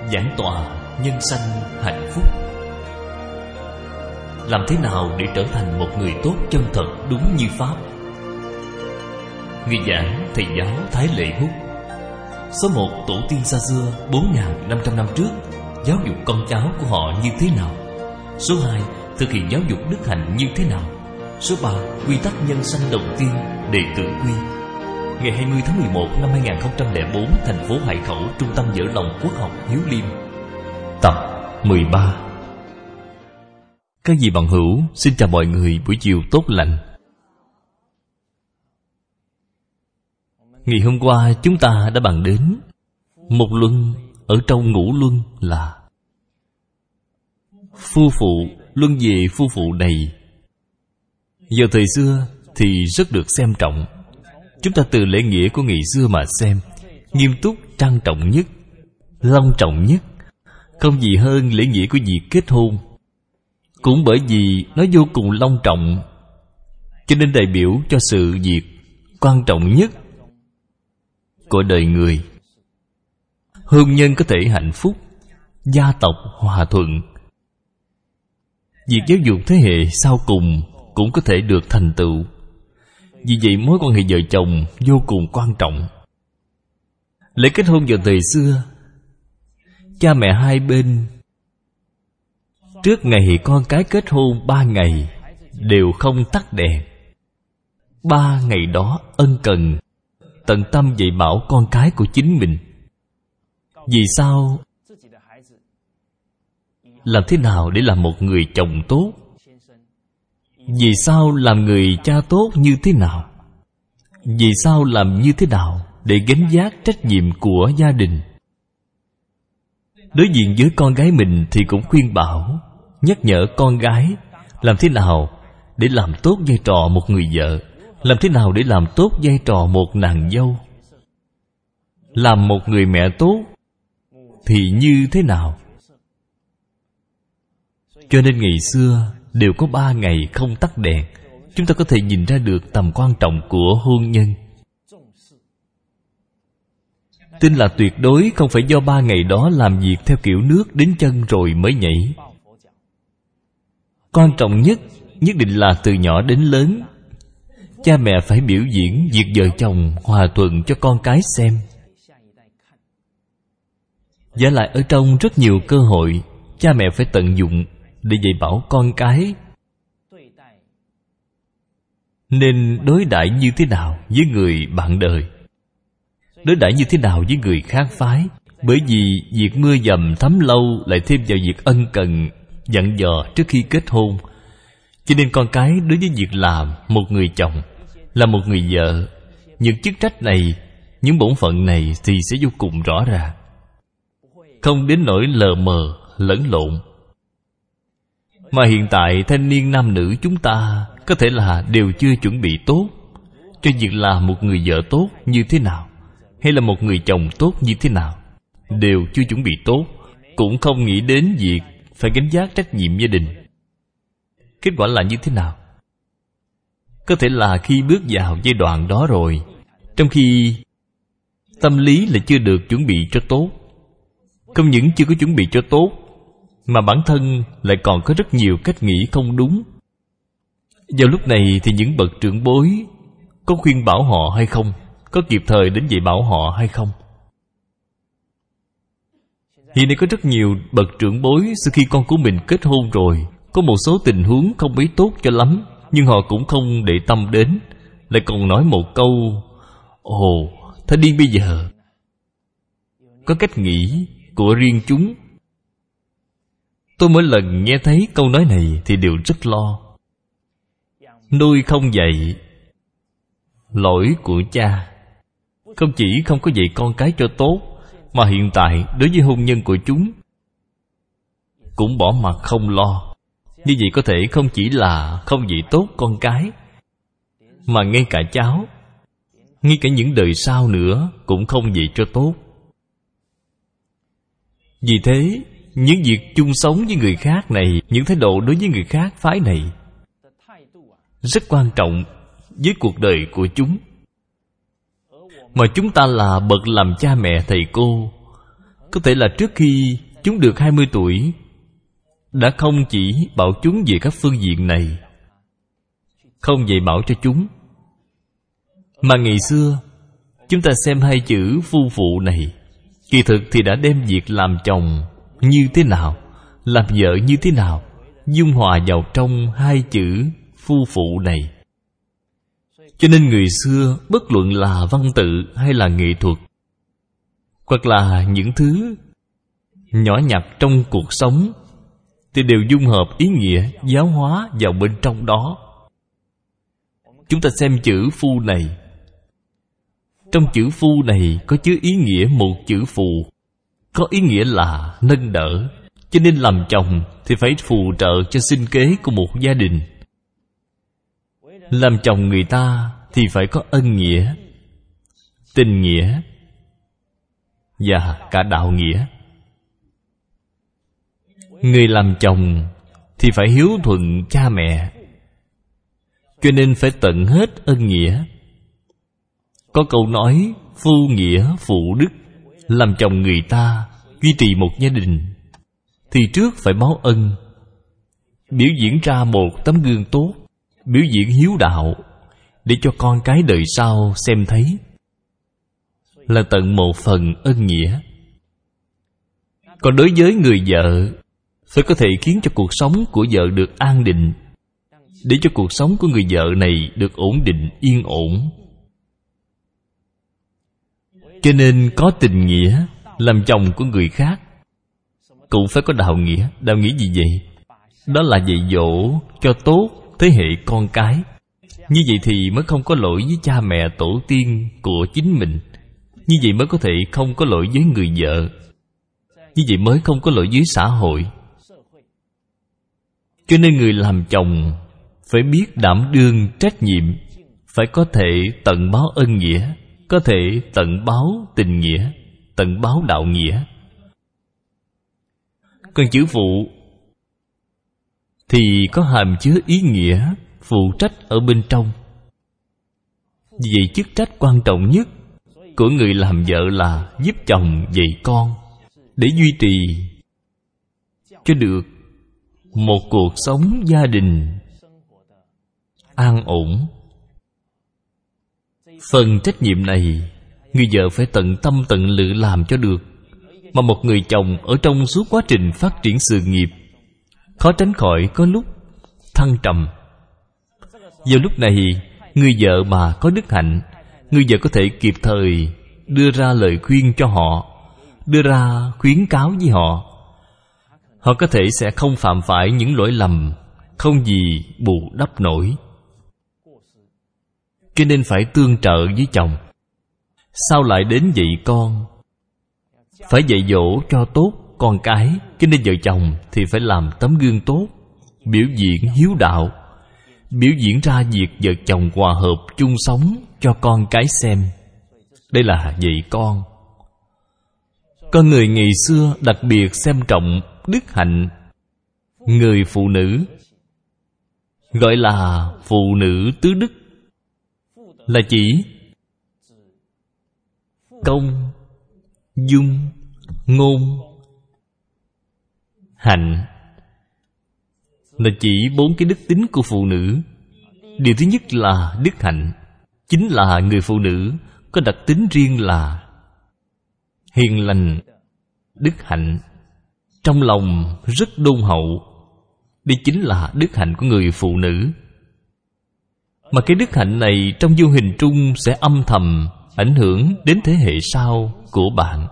Giảng tọa nhân sanh hạnh phúc. Làm thế nào để trở thành một người tốt chân thật đúng như Pháp? Người giảng thầy giáo Thái Lệ Hút. Số 1 tổ tiên xa xưa 4.500 năm trước giáo dục con cháu của họ như thế nào? Số 2 thực hiện giáo dục đức hạnh như thế nào? Số 3 quy tắc nhân sanh đầu tiên đệ tử quy. Ngày 20 tháng 11 năm 2004, thành phố Hải Khẩu, Trung tâm Dở Lòng Quốc học Hiếu Liêm. Tập 13. Các vị bạn hữu, xin chào mọi người buổi chiều tốt lành. Ngày hôm qua chúng ta đã bàn đến một luân ở trong ngũ luân là phu phụ. Luân về phu phụ này vào thời xưa thì rất được xem trọng. Chúng ta từ lễ nghĩa của ngày xưa mà xem, nghiêm túc, trang trọng nhất, long trọng nhất, không gì hơn lễ nghĩa của việc kết hôn. Cũng bởi vì nó vô cùng long trọng, cho nên đại biểu cho sự việc quan trọng nhất của đời người. Hôn nhân có thể hạnh phúc, gia tộc hòa thuận. Việc giáo dục thế hệ sau cùng cũng có thể được thành tựu. Vì vậy mối quan hệ vợ chồng vô cùng quan trọng. Lễ kết hôn vào thời xưa, cha mẹ hai bên trước ngày con cái kết hôn 3 ngày đều không tắt đèn. 3 ngày đó ân cần tận tâm dạy bảo con cái của chính mình. Vì sao? Làm thế nào để làm một người chồng tốt? Vì sao làm người cha tốt như thế nào? Vì sao làm như thế nào để gánh vác trách nhiệm của gia đình? Đối diện với con gái mình thì cũng khuyên bảo, nhắc nhở con gái làm thế nào để làm tốt vai trò một người vợ, làm thế nào để làm tốt vai trò một nàng dâu, làm một người mẹ tốt thì như thế nào. Cho nên ngày xưa đều có 3 ngày không tắt đèn. Chúng ta có thể nhìn ra được tầm quan trọng của hôn nhân. Tin là tuyệt đối không phải do 3 ngày đó làm việc theo kiểu nước đến chân rồi mới nhảy. Quan trọng nhất định là từ nhỏ đến lớn, cha mẹ phải biểu diễn việc vợ chồng hòa thuận cho con cái xem. Giả lại ở trong rất nhiều cơ hội, cha mẹ phải tận dụng để dạy bảo con cái nên đối đãi như thế nào với người bạn đời, đối đãi như thế nào với người khác phái. Bởi vì việc mưa dầm thấm lâu lại thêm vào việc ân cần dặn dò trước khi kết hôn, cho nên con cái đối với việc làm một người chồng, là một người vợ, những chức trách này, những bổn phận này thì sẽ vô cùng rõ ràng, không đến nỗi lờ mờ lẫn lộn. Mà hiện tại thanh niên nam nữ chúng ta có thể là đều chưa chuẩn bị tốt cho việc là một người vợ tốt như thế nào, hay là một người chồng tốt như thế nào. Đều chưa chuẩn bị tốt, cũng không nghĩ đến việc phải gánh vác trách nhiệm gia đình. Kết quả là như thế nào? Có thể là khi bước vào giai đoạn đó rồi, trong khi tâm lý là chưa được chuẩn bị cho tốt, không những chưa có chuẩn bị cho tốt, mà bản thân lại còn có rất nhiều cách nghĩ không đúng. Vào lúc này thì những bậc trưởng bối có khuyên bảo họ hay không? Có kịp thời đến dạy bảo họ hay không? Hiện nay có rất nhiều bậc trưởng bối sau khi con của mình kết hôn rồi, có một số tình huống không mấy tốt cho lắm, nhưng họ cũng không để tâm đến, lại còn nói một câu: ồ, thế đi bây giờ. Có cách nghĩ của riêng chúng. Tôi mỗi lần nghe thấy câu nói này thì đều rất lo. Nuôi không dạy, lỗi của cha. Không chỉ không có dạy con cái cho tốt, mà hiện tại đối với hôn nhân của chúng cũng bỏ mặc không lo. Như vậy có thể không chỉ là không dạy tốt con cái, mà ngay cả cháu, ngay cả những đời sau nữa cũng không dạy cho tốt. Vì thế, những việc chung sống với người khác này, những thái độ đối với người khác phái này rất quan trọng với cuộc đời của chúng. Mà chúng ta là bậc làm cha mẹ thầy cô, Có thể là trước khi chúng được 20 tuổi đã không chỉ bảo chúng về các phương diện này, không dạy bảo cho chúng, mà ngày xưa chúng ta xem hai chữ phu phụ này, kỳ thực thì đã đem việc làm chồng như thế nào, làm vợ như thế nào dung hòa vào trong hai chữ phu phụ này. Cho nên người xưa bất luận là văn tự hay là nghệ thuật, hoặc là những thứ nhỏ nhặt trong cuộc sống, thì đều dung hợp ý nghĩa giáo hóa vào bên trong đó. Chúng ta xem chữ phu này, trong chữ phu này có chứa ý nghĩa một chữ phù, có ý nghĩa là nâng đỡ. Cho nên làm chồng thì phải phù trợ cho sinh kế của một gia đình. Làm chồng người ta thì phải có ân nghĩa, tình nghĩa và cả đạo nghĩa. Người làm chồng thì phải hiếu thuận cha mẹ, cho nên phải tận hết ân nghĩa. Có câu nói phu nghĩa phụ đức. Làm chồng người ta, duy trì một gia đình thì trước phải báo ân, biểu diễn ra một tấm gương tốt, biểu diễn hiếu đạo, để cho con cái đời sau xem thấy, là tận một phần ân nghĩa. Còn đối với người vợ, phải có thể khiến cho cuộc sống của vợ được an định, để cho cuộc sống của người vợ này được ổn định, yên ổn. Cho nên có tình nghĩa, làm chồng của người khác cũng phải có đạo nghĩa. Đạo nghĩa gì vậy? Đó là dạy dỗ cho tốt thế hệ con cái. Như vậy thì mới không có lỗi với cha mẹ tổ tiên của chính mình. Như vậy mới có thể không có lỗi với người vợ. Như vậy mới không có lỗi với xã hội. Cho nên người làm chồng phải biết đảm đương trách nhiệm, phải có thể tận báo ân nghĩa, có thể tận báo tình nghĩa, tận báo đạo nghĩa. Còn chữ phụ thì có hàm chứa ý nghĩa phụ trách ở bên trong. Vì vậy chức trách quan trọng nhất của người làm vợ là giúp chồng dạy con, để duy trì cho được một cuộc sống gia đình an ổn. Phần trách nhiệm này người vợ phải tận tâm tận lực làm cho được. Mà một người chồng ở trong suốt quá trình phát triển sự nghiệp, khó tránh khỏi có lúc thăng trầm. Vào lúc này, người vợ mà có đức hạnh, người vợ có thể kịp thời đưa ra lời khuyên cho họ, đưa ra khuyến cáo với họ. Họ có thể sẽ không phạm phải những lỗi lầm không gì bù đắp nổi. Cho nên phải tương trợ với chồng. Sao lại đến dạy con? Phải dạy dỗ cho tốt con cái. Cho nên vợ chồng thì phải làm tấm gương tốt, biểu diễn hiếu đạo, biểu diễn ra việc vợ chồng hòa hợp chung sống cho con cái xem. Đây là dạy con. Con người ngày xưa đặc biệt xem trọng đức hạnh người phụ nữ, gọi là phụ nữ tứ đức, là chỉ công, dung, ngôn, hạnh, là chỉ 4 cái đức tính của phụ nữ. Điều thứ nhất là đức hạnh. Chính là người phụ nữ có đặc tính riêng là hiền lành, đức hạnh, trong lòng rất đôn hậu. Đây chính là đức hạnh của người phụ nữ. Mà cái đức hạnh này trong vô hình trung sẽ âm thầm ảnh hưởng đến thế hệ sau của bạn.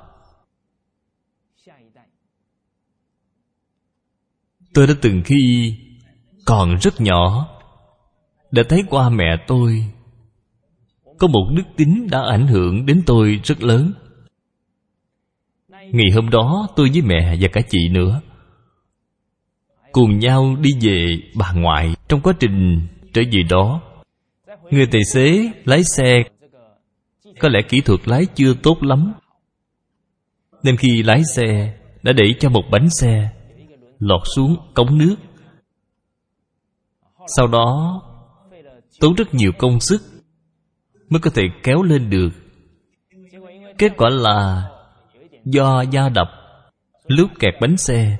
Tôi đã từng khi còn rất nhỏ đã thấy qua mẹ tôi có một đức tính đã ảnh hưởng đến tôi rất lớn. Ngày hôm đó tôi với mẹ và cả chị nữa cùng nhau đi về bà ngoại. Trong quá trình trở về đó, người tài xế lái xe có lẽ kỹ thuật lái chưa tốt lắm, nên khi lái xe đã đẩy cho một bánh xe lọt xuống cống nước. Sau đó tốn rất nhiều công sức mới có thể kéo lên được. Kết quả là do va đập lúc kẹt bánh xe,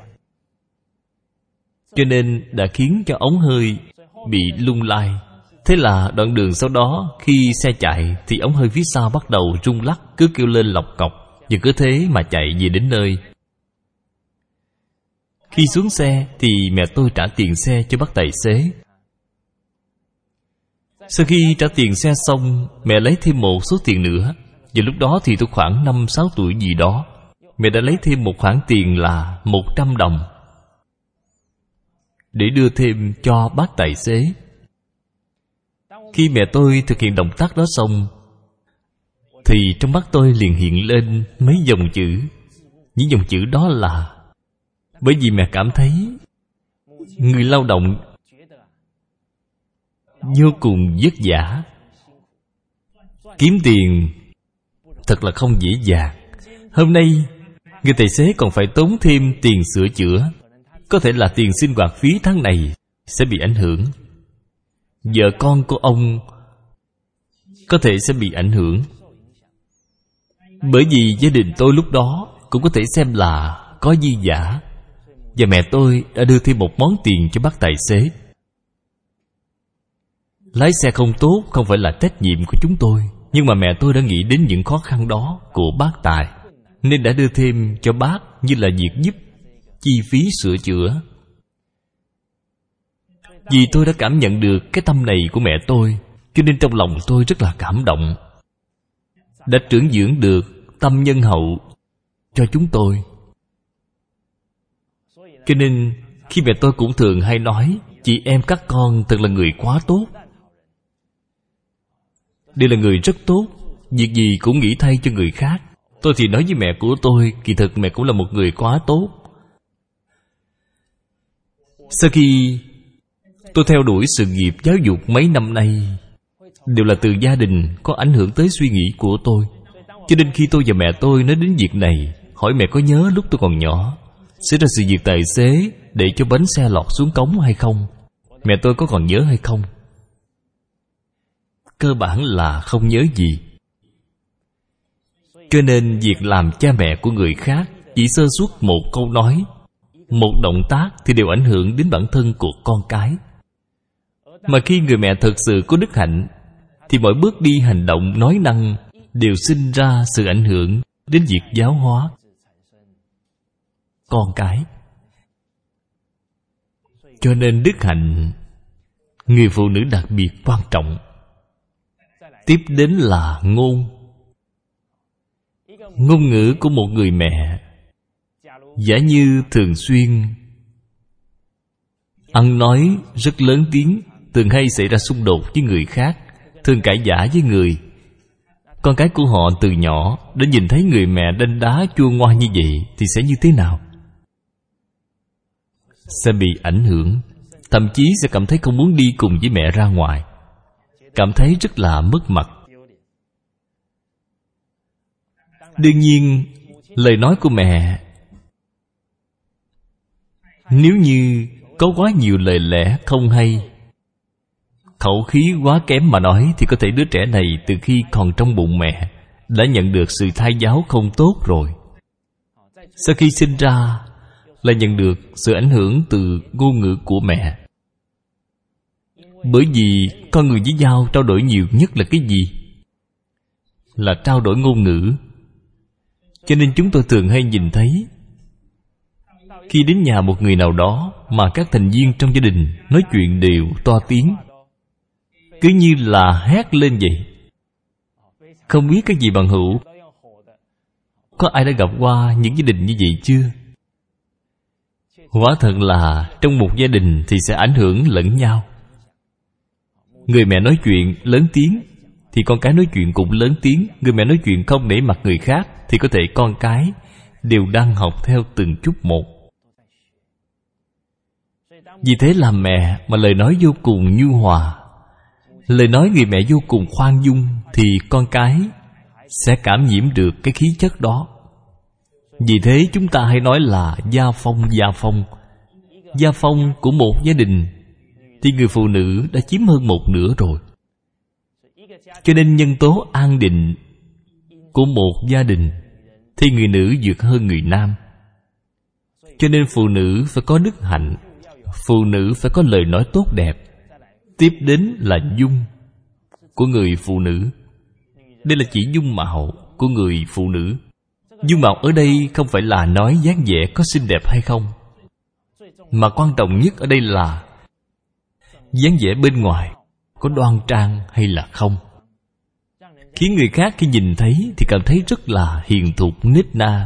cho nên đã khiến cho ống hơi bị lung lay. Thế là đoạn đường sau đó, khi xe chạy thì ống hơi phía sau bắt đầu rung lắc, cứ kêu lên lọc cọc, và cứ thế mà chạy về đến nơi. Khi xuống xe thì mẹ tôi trả tiền xe cho bác tài xế. Sau khi trả tiền xe xong, mẹ lấy thêm một số tiền nữa. Và lúc đó thì tôi khoảng 5-6 tuổi gì đó. Mẹ đã lấy thêm một khoản tiền là 100 đồng để đưa thêm cho bác tài xế. Khi mẹ tôi thực hiện động tác đó xong, thì trong mắt tôi liền hiện lên mấy dòng chữ. Những dòng chữ đó là bởi vì mẹ cảm thấy người lao động vô cùng vất vả, kiếm tiền thật là không dễ dàng. Hôm nay người tài xế còn phải tốn thêm tiền sửa chữa, có thể là tiền sinh hoạt phí tháng này sẽ bị ảnh hưởng. Vợ con của ông có thể sẽ bị ảnh hưởng. Bởi vì gia đình tôi lúc đó cũng có thể xem là có dư giả, và mẹ tôi đã đưa thêm một món tiền cho bác tài xế. Lái xe không tốt không phải là trách nhiệm của chúng tôi, nhưng mà mẹ tôi đã nghĩ đến những khó khăn đó của bác tài, nên đã đưa thêm cho bác như là việc giúp chi phí sửa chữa. Vì tôi đã cảm nhận được cái tâm này của mẹ tôi, cho nên trong lòng tôi rất là cảm động, đã trưởng dưỡng được tâm nhân hậu cho chúng tôi. Cho nên khi mẹ tôi cũng thường hay nói, chị em các con thật là người quá tốt, đều là người rất tốt, việc gì cũng nghĩ thay cho người khác. Tôi thì nói với mẹ của tôi, kỳ thực mẹ cũng là một người quá tốt. Sau khi tôi theo đuổi sự nghiệp giáo dục mấy năm nay, đều là từ gia đình có ảnh hưởng tới suy nghĩ của tôi. Cho nên khi tôi và mẹ tôi nói đến việc này, hỏi mẹ có nhớ lúc tôi còn nhỏ xảy ra sự việc tài xế để cho bánh xe lọt xuống cống hay không, mẹ tôi có còn nhớ hay không? Cơ bản là không nhớ gì. Cho nên việc làm cha mẹ của người khác chỉ sơ suất một câu nói, một động tác thì đều ảnh hưởng đến bản thân của con cái. Mà khi người mẹ thật sự có đức hạnh, thì mọi bước đi hành động nói năng đều sinh ra sự ảnh hưởng đến việc giáo hóa con cái. Cho nên đức hạnh người phụ nữ đặc biệt quan trọng. Tiếp đến là ngôn. Ngôn ngữ của một người mẹ, giả như thường xuyên ăn nói rất lớn tiếng, thường hay xảy ra xung đột với người khác, thường cãi vã với người, con cái của họ từ nhỏ đã nhìn thấy người mẹ đanh đá chua ngoa như vậy thì sẽ như thế nào? Sẽ bị ảnh hưởng, thậm chí sẽ cảm thấy không muốn đi cùng với mẹ ra ngoài, cảm thấy rất là mất mặt. Đương nhiên, lời nói của mẹ nếu như có quá nhiều lời lẽ không hay, khẩu khí quá kém mà nói, thì có thể đứa trẻ này từ khi còn trong bụng mẹ đã nhận được sự thai giáo không tốt rồi. Sau khi sinh ra lại nhận được sự ảnh hưởng từ ngôn ngữ của mẹ. Bởi vì con người với nhau trao đổi nhiều nhất là cái gì? Là trao đổi ngôn ngữ. Cho nên chúng tôi thường hay nhìn thấy, khi đến nhà một người nào đó mà các thành viên trong gia đình nói chuyện đều to tiếng, cứ như là hét lên vậy. Không biết cái gì bằng hữu, có ai đã gặp qua những gia đình như vậy chưa? Quả thật là trong một gia đình thì sẽ ảnh hưởng lẫn nhau. Người mẹ nói chuyện lớn tiếng thì con cái nói chuyện cũng lớn tiếng. Người mẹ nói chuyện không nể mặt người khác thì có thể con cái đều đang học theo từng chút một. Vì thế làm mẹ mà lời nói vô cùng nhu hòa, lời nói người mẹ vô cùng khoan dung, thì con cái sẽ cảm nhiễm được cái khí chất đó. Vì thế chúng ta hay nói là gia phong, gia phong. Gia phong của một gia đình thì người phụ nữ đã chiếm hơn một nửa rồi. Cho nên nhân tố an định của một gia đình thì người nữ vượt hơn người nam. Cho nên phụ nữ phải có đức hạnh, phụ nữ phải có lời nói tốt đẹp. Tiếp đến là dung của người phụ nữ. Đây là chỉ dung mạo của người phụ nữ. Dung mạo ở đây không phải là nói dáng vẻ có xinh đẹp hay không, mà quan trọng nhất ở đây là dáng vẻ bên ngoài có đoan trang hay là không, khiến người khác khi nhìn thấy thì cảm thấy rất là hiền thục nết na.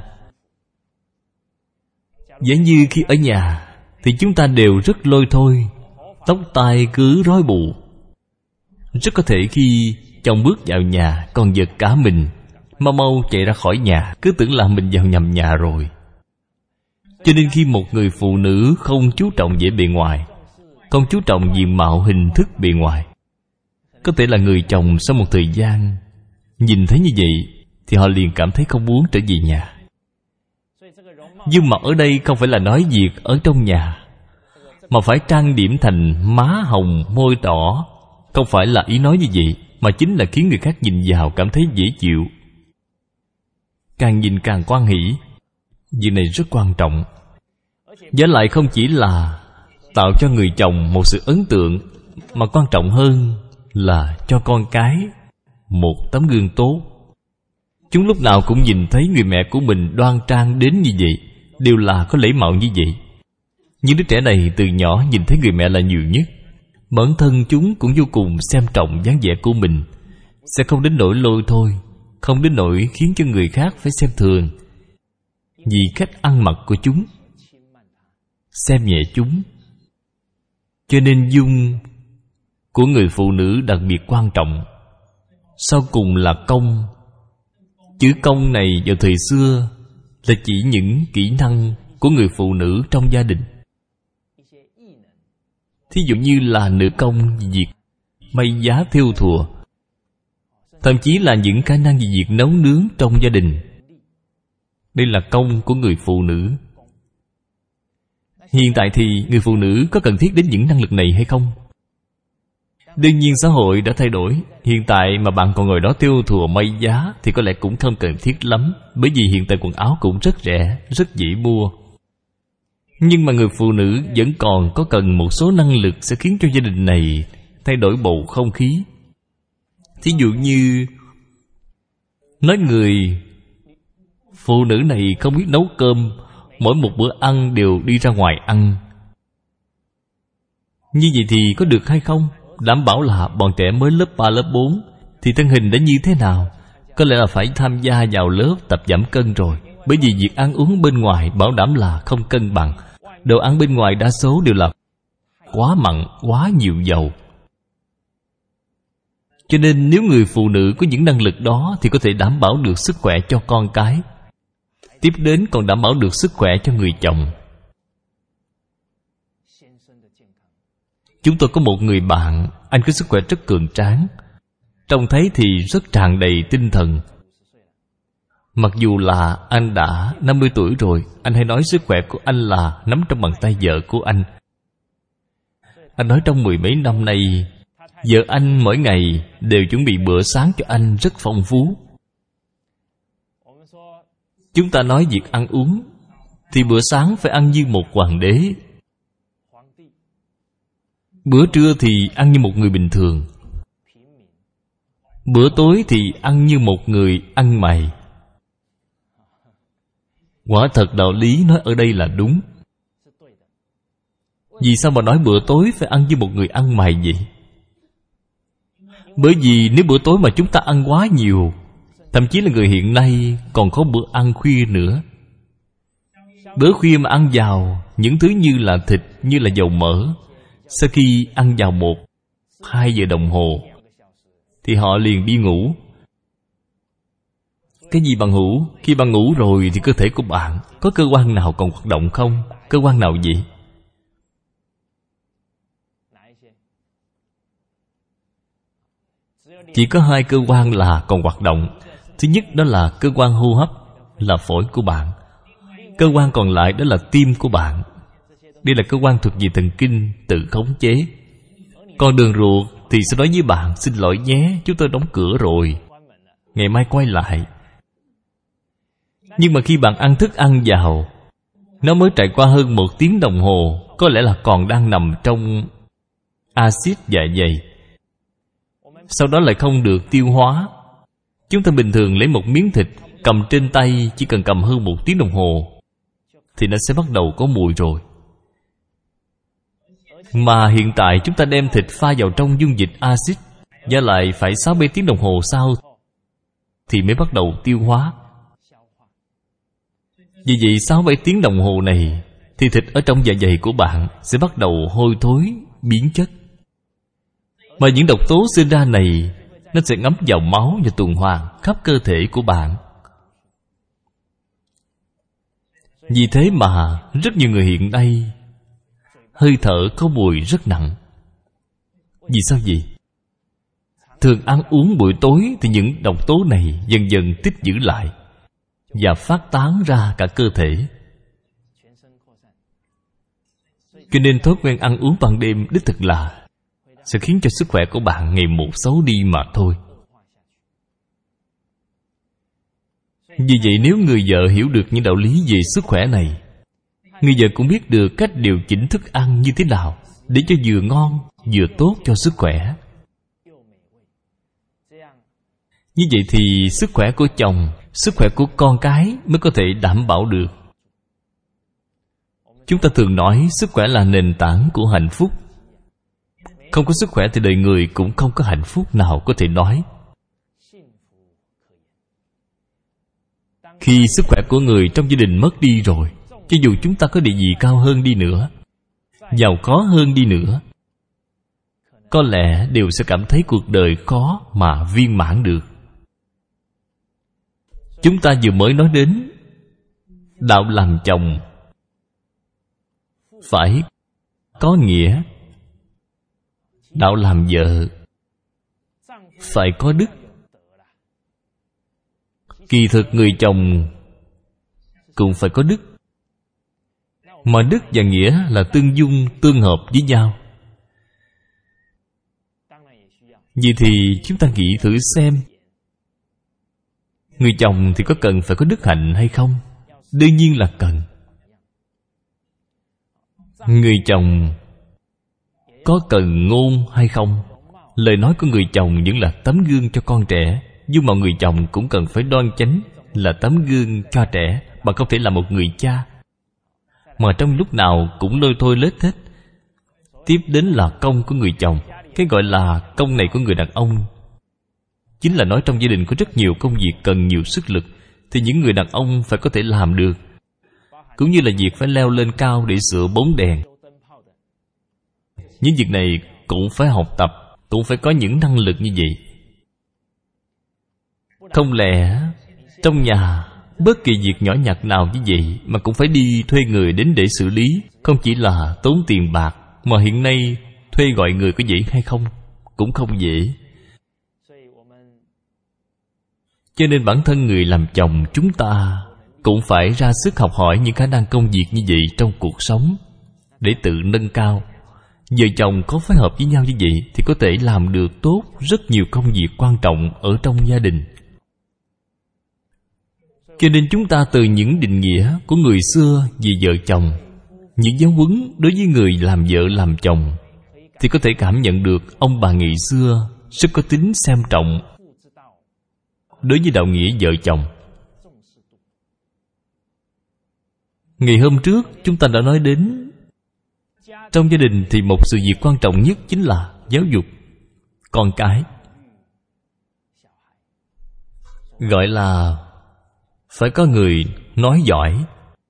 Giả như khi ở nhà thì chúng ta đều rất lôi thôi, tóc tai cứ rối bù. Rất có thể khi chồng bước vào nhà còn giật cả mình, mau mau chạy ra khỏi nhà, cứ tưởng là mình vào nhầm nhà rồi. Cho nên khi một người phụ nữ không chú trọng vẻ bề ngoài, không chú trọng diện mạo hình thức bề ngoài, có thể là người chồng sau một thời gian nhìn thấy như vậy thì họ liền cảm thấy không muốn trở về nhà. Nhưng mà ở đây không phải là nói việc ở trong nhà, mà phải trang điểm thành má hồng môi đỏ. Không phải là ý nói như vậy, mà chính là khiến người khác nhìn vào cảm thấy dễ chịu, càng nhìn càng hoan hỷ. Việc này rất quan trọng. Với lại không chỉ là tạo cho người chồng một sự ấn tượng, mà quan trọng hơn là cho con cái một tấm gương tốt. Chúng lúc nào cũng nhìn thấy người mẹ của mình đoan trang đến như vậy, đều là có lễ mạo như vậy. Những đứa trẻ này từ nhỏ nhìn thấy người mẹ là nhiều nhất. Bản thân chúng cũng vô cùng xem trọng dáng vẻ của mình, sẽ không đến nỗi lôi thôi, không đến nỗi khiến cho người khác phải xem thường vì cách ăn mặc của chúng, xem nhẹ chúng. Cho nên dung của người phụ nữ đặc biệt quan trọng. Sau cùng là công. Chữ công này vào thời xưa là chỉ những kỹ năng của người phụ nữ trong gia đình. Thí dụ như là nữ công việc may vá thêu thùa, thậm chí là những khả năng về việc nấu nướng trong gia đình. Đây là công của người phụ nữ. Hiện tại thì người phụ nữ có cần thiết đến những năng lực này hay không? Đương nhiên xã hội đã thay đổi. Hiện tại mà bạn còn ngồi đó thêu thùa may vá thì có lẽ cũng không cần thiết lắm, bởi vì hiện tại quần áo cũng rất rẻ, rất dễ mua. Nhưng mà người phụ nữ vẫn còn có cần một số năng lực sẽ khiến cho gia đình này thay đổi bầu không khí. Thí dụ như nói người phụ nữ này không biết nấu cơm, mỗi một bữa ăn đều đi ra ngoài ăn. Như vậy thì có được hay không? Đảm bảo là bọn trẻ mới lớp 3, lớp 4 thì thân hình đã như thế nào? Có lẽ là phải tham gia vào lớp tập giảm cân rồi. Bởi vì việc ăn uống bên ngoài bảo đảm là không cân bằng. Đồ ăn bên ngoài đa số đều là quá mặn, quá nhiều dầu. Cho nên nếu người phụ nữ có những năng lực đó thì có thể đảm bảo được sức khỏe cho con cái. Tiếp đến còn đảm bảo được sức khỏe cho người chồng. Chúng tôi có một người bạn, anh có sức khỏe rất cường tráng, trông thấy thì rất tràn đầy tinh thần. Mặc dù là anh đã 50 tuổi rồi, anh hay nói sức khỏe của anh là nắm trong bàn tay vợ của anh. Anh nói trong 10 mấy năm nay, vợ anh mỗi ngày đều chuẩn bị bữa sáng cho anh rất phong phú. Chúng ta nói việc ăn uống thì bữa sáng phải ăn như một hoàng đế, bữa trưa thì ăn như một người bình thường, bữa tối thì ăn như một người ăn mày. Quả thật đạo lý nói ở đây là đúng. Vì sao mà nói bữa tối phải ăn như một người ăn mày vậy? Bởi vì nếu bữa tối mà chúng ta ăn quá nhiều, thậm chí là người hiện nay còn có bữa ăn khuya nữa. Bữa khuya mà ăn vào những thứ như là thịt, như là dầu mỡ, sau khi ăn vào 1-2 giờ đồng hồ thì họ liền đi ngủ. Cái gì bạn ngủ? Khi bạn ngủ rồi thì cơ thể của bạn có cơ quan nào còn hoạt động không? Cơ quan nào vậy? Chỉ có 2 cơ quan là còn hoạt động. Thứ nhất đó là cơ quan hô hấp, là phổi của bạn. Cơ quan còn lại đó là tim của bạn. Đây là cơ quan thuộc về thần kinh tự khống chế. Còn đường ruột thì sẽ nói với bạn: xin lỗi nhé, chúng tôi đóng cửa rồi, ngày mai quay lại. Nhưng mà khi bạn ăn thức ăn vào, nó mới trải qua hơn 1 tiếng đồng hồ, có lẽ là còn đang nằm trong axit dạ dày, sau đó lại không được tiêu hóa. Chúng ta bình thường lấy một miếng thịt cầm trên tay, chỉ cần cầm hơn 1 tiếng đồng hồ thì nó sẽ bắt đầu có mùi rồi. Mà hiện tại chúng ta đem thịt pha vào trong dung dịch axit, và lại phải 6-7 tiếng đồng hồ sau thì mới bắt đầu tiêu hóa. Vì vậy 6-7 tiếng đồng hồ này thì thịt ở trong dạ dày của bạn sẽ bắt đầu hôi thối, biến chất. Mà những độc tố sinh ra này nó sẽ ngấm vào máu và tuần hoàn khắp cơ thể của bạn. Vì thế mà rất nhiều người hiện nay hơi thở có mùi rất nặng. Vì sao vậy? Thường ăn uống buổi tối thì những độc tố này dần dần tích trữ lại và phát tán ra cả cơ thể. Cho nên thói quen ăn uống ban đêm đích thực là sẽ khiến cho sức khỏe của bạn ngày một xấu đi mà thôi. Vì vậy nếu người vợ hiểu được những đạo lý về sức khỏe này, người vợ cũng biết được cách điều chỉnh thức ăn như thế nào để cho vừa ngon vừa tốt cho sức khỏe. Như vậy thì sức khỏe của chồng, sức khỏe của con cái mới có thể đảm bảo được. Chúng ta thường nói sức khỏe là nền tảng của hạnh phúc. Không có sức khỏe thì đời người cũng không có hạnh phúc nào có thể nói. Khi sức khỏe của người trong gia đình mất đi rồi, cho dù chúng ta có địa vị cao hơn đi nữa, giàu có hơn đi nữa, có lẽ đều sẽ cảm thấy cuộc đời khó mà viên mãn được. Chúng ta vừa mới nói đến đạo làm chồng phải có nghĩa, đạo làm vợ phải có đức. Kỳ thực người chồng cũng phải có đức, mà đức và nghĩa là tương dung, tương hợp với nhau. Vậy thì chúng ta nghĩ thử xem, người chồng thì có cần phải có đức hạnh hay không? Đương nhiên là cần. Người chồng có cần ngôn hay không? Lời nói của người chồng vẫn là tấm gương cho con trẻ. Nhưng mà người chồng cũng cần phải đoan chánh, là tấm gương cho trẻ. Bạn không thể là một người cha mà trong lúc nào cũng lôi thôi lết hết. Tiếp đến là công của người chồng. Cái gọi là công này của người đàn ông chính là nói trong gia đình có rất nhiều công việc cần nhiều sức lực, thì những người đàn ông phải có thể làm được. Cũng như là việc phải leo lên cao để sửa bóng đèn. Những việc này cũng phải học tập, cũng phải có những năng lực như vậy. Không lẽ trong nhà bất kỳ việc nhỏ nhặt nào như vậy mà cũng phải đi thuê người đến để xử lý? Không chỉ là tốn tiền bạc, mà hiện nay thuê gọi người có dễ hay không? Cũng không dễ. Cho nên bản thân người làm chồng chúng ta cũng phải ra sức học hỏi những khả năng công việc như vậy trong cuộc sống để tự nâng cao. Vợ chồng có phối hợp với nhau như vậy thì có thể làm được tốt rất nhiều công việc quan trọng ở trong gia đình. Cho nên chúng ta từ những định nghĩa của người xưa về vợ chồng, những giáo huấn đối với người làm vợ làm chồng, thì có thể cảm nhận được ông bà ngày xưa rất có tính xem trọng đối với đạo nghĩa vợ chồng. Ngày hôm trước chúng ta đã nói đến, trong gia đình thì một sự việc quan trọng nhất chính là giáo dục con cái. Gọi là phải có người nói giỏi.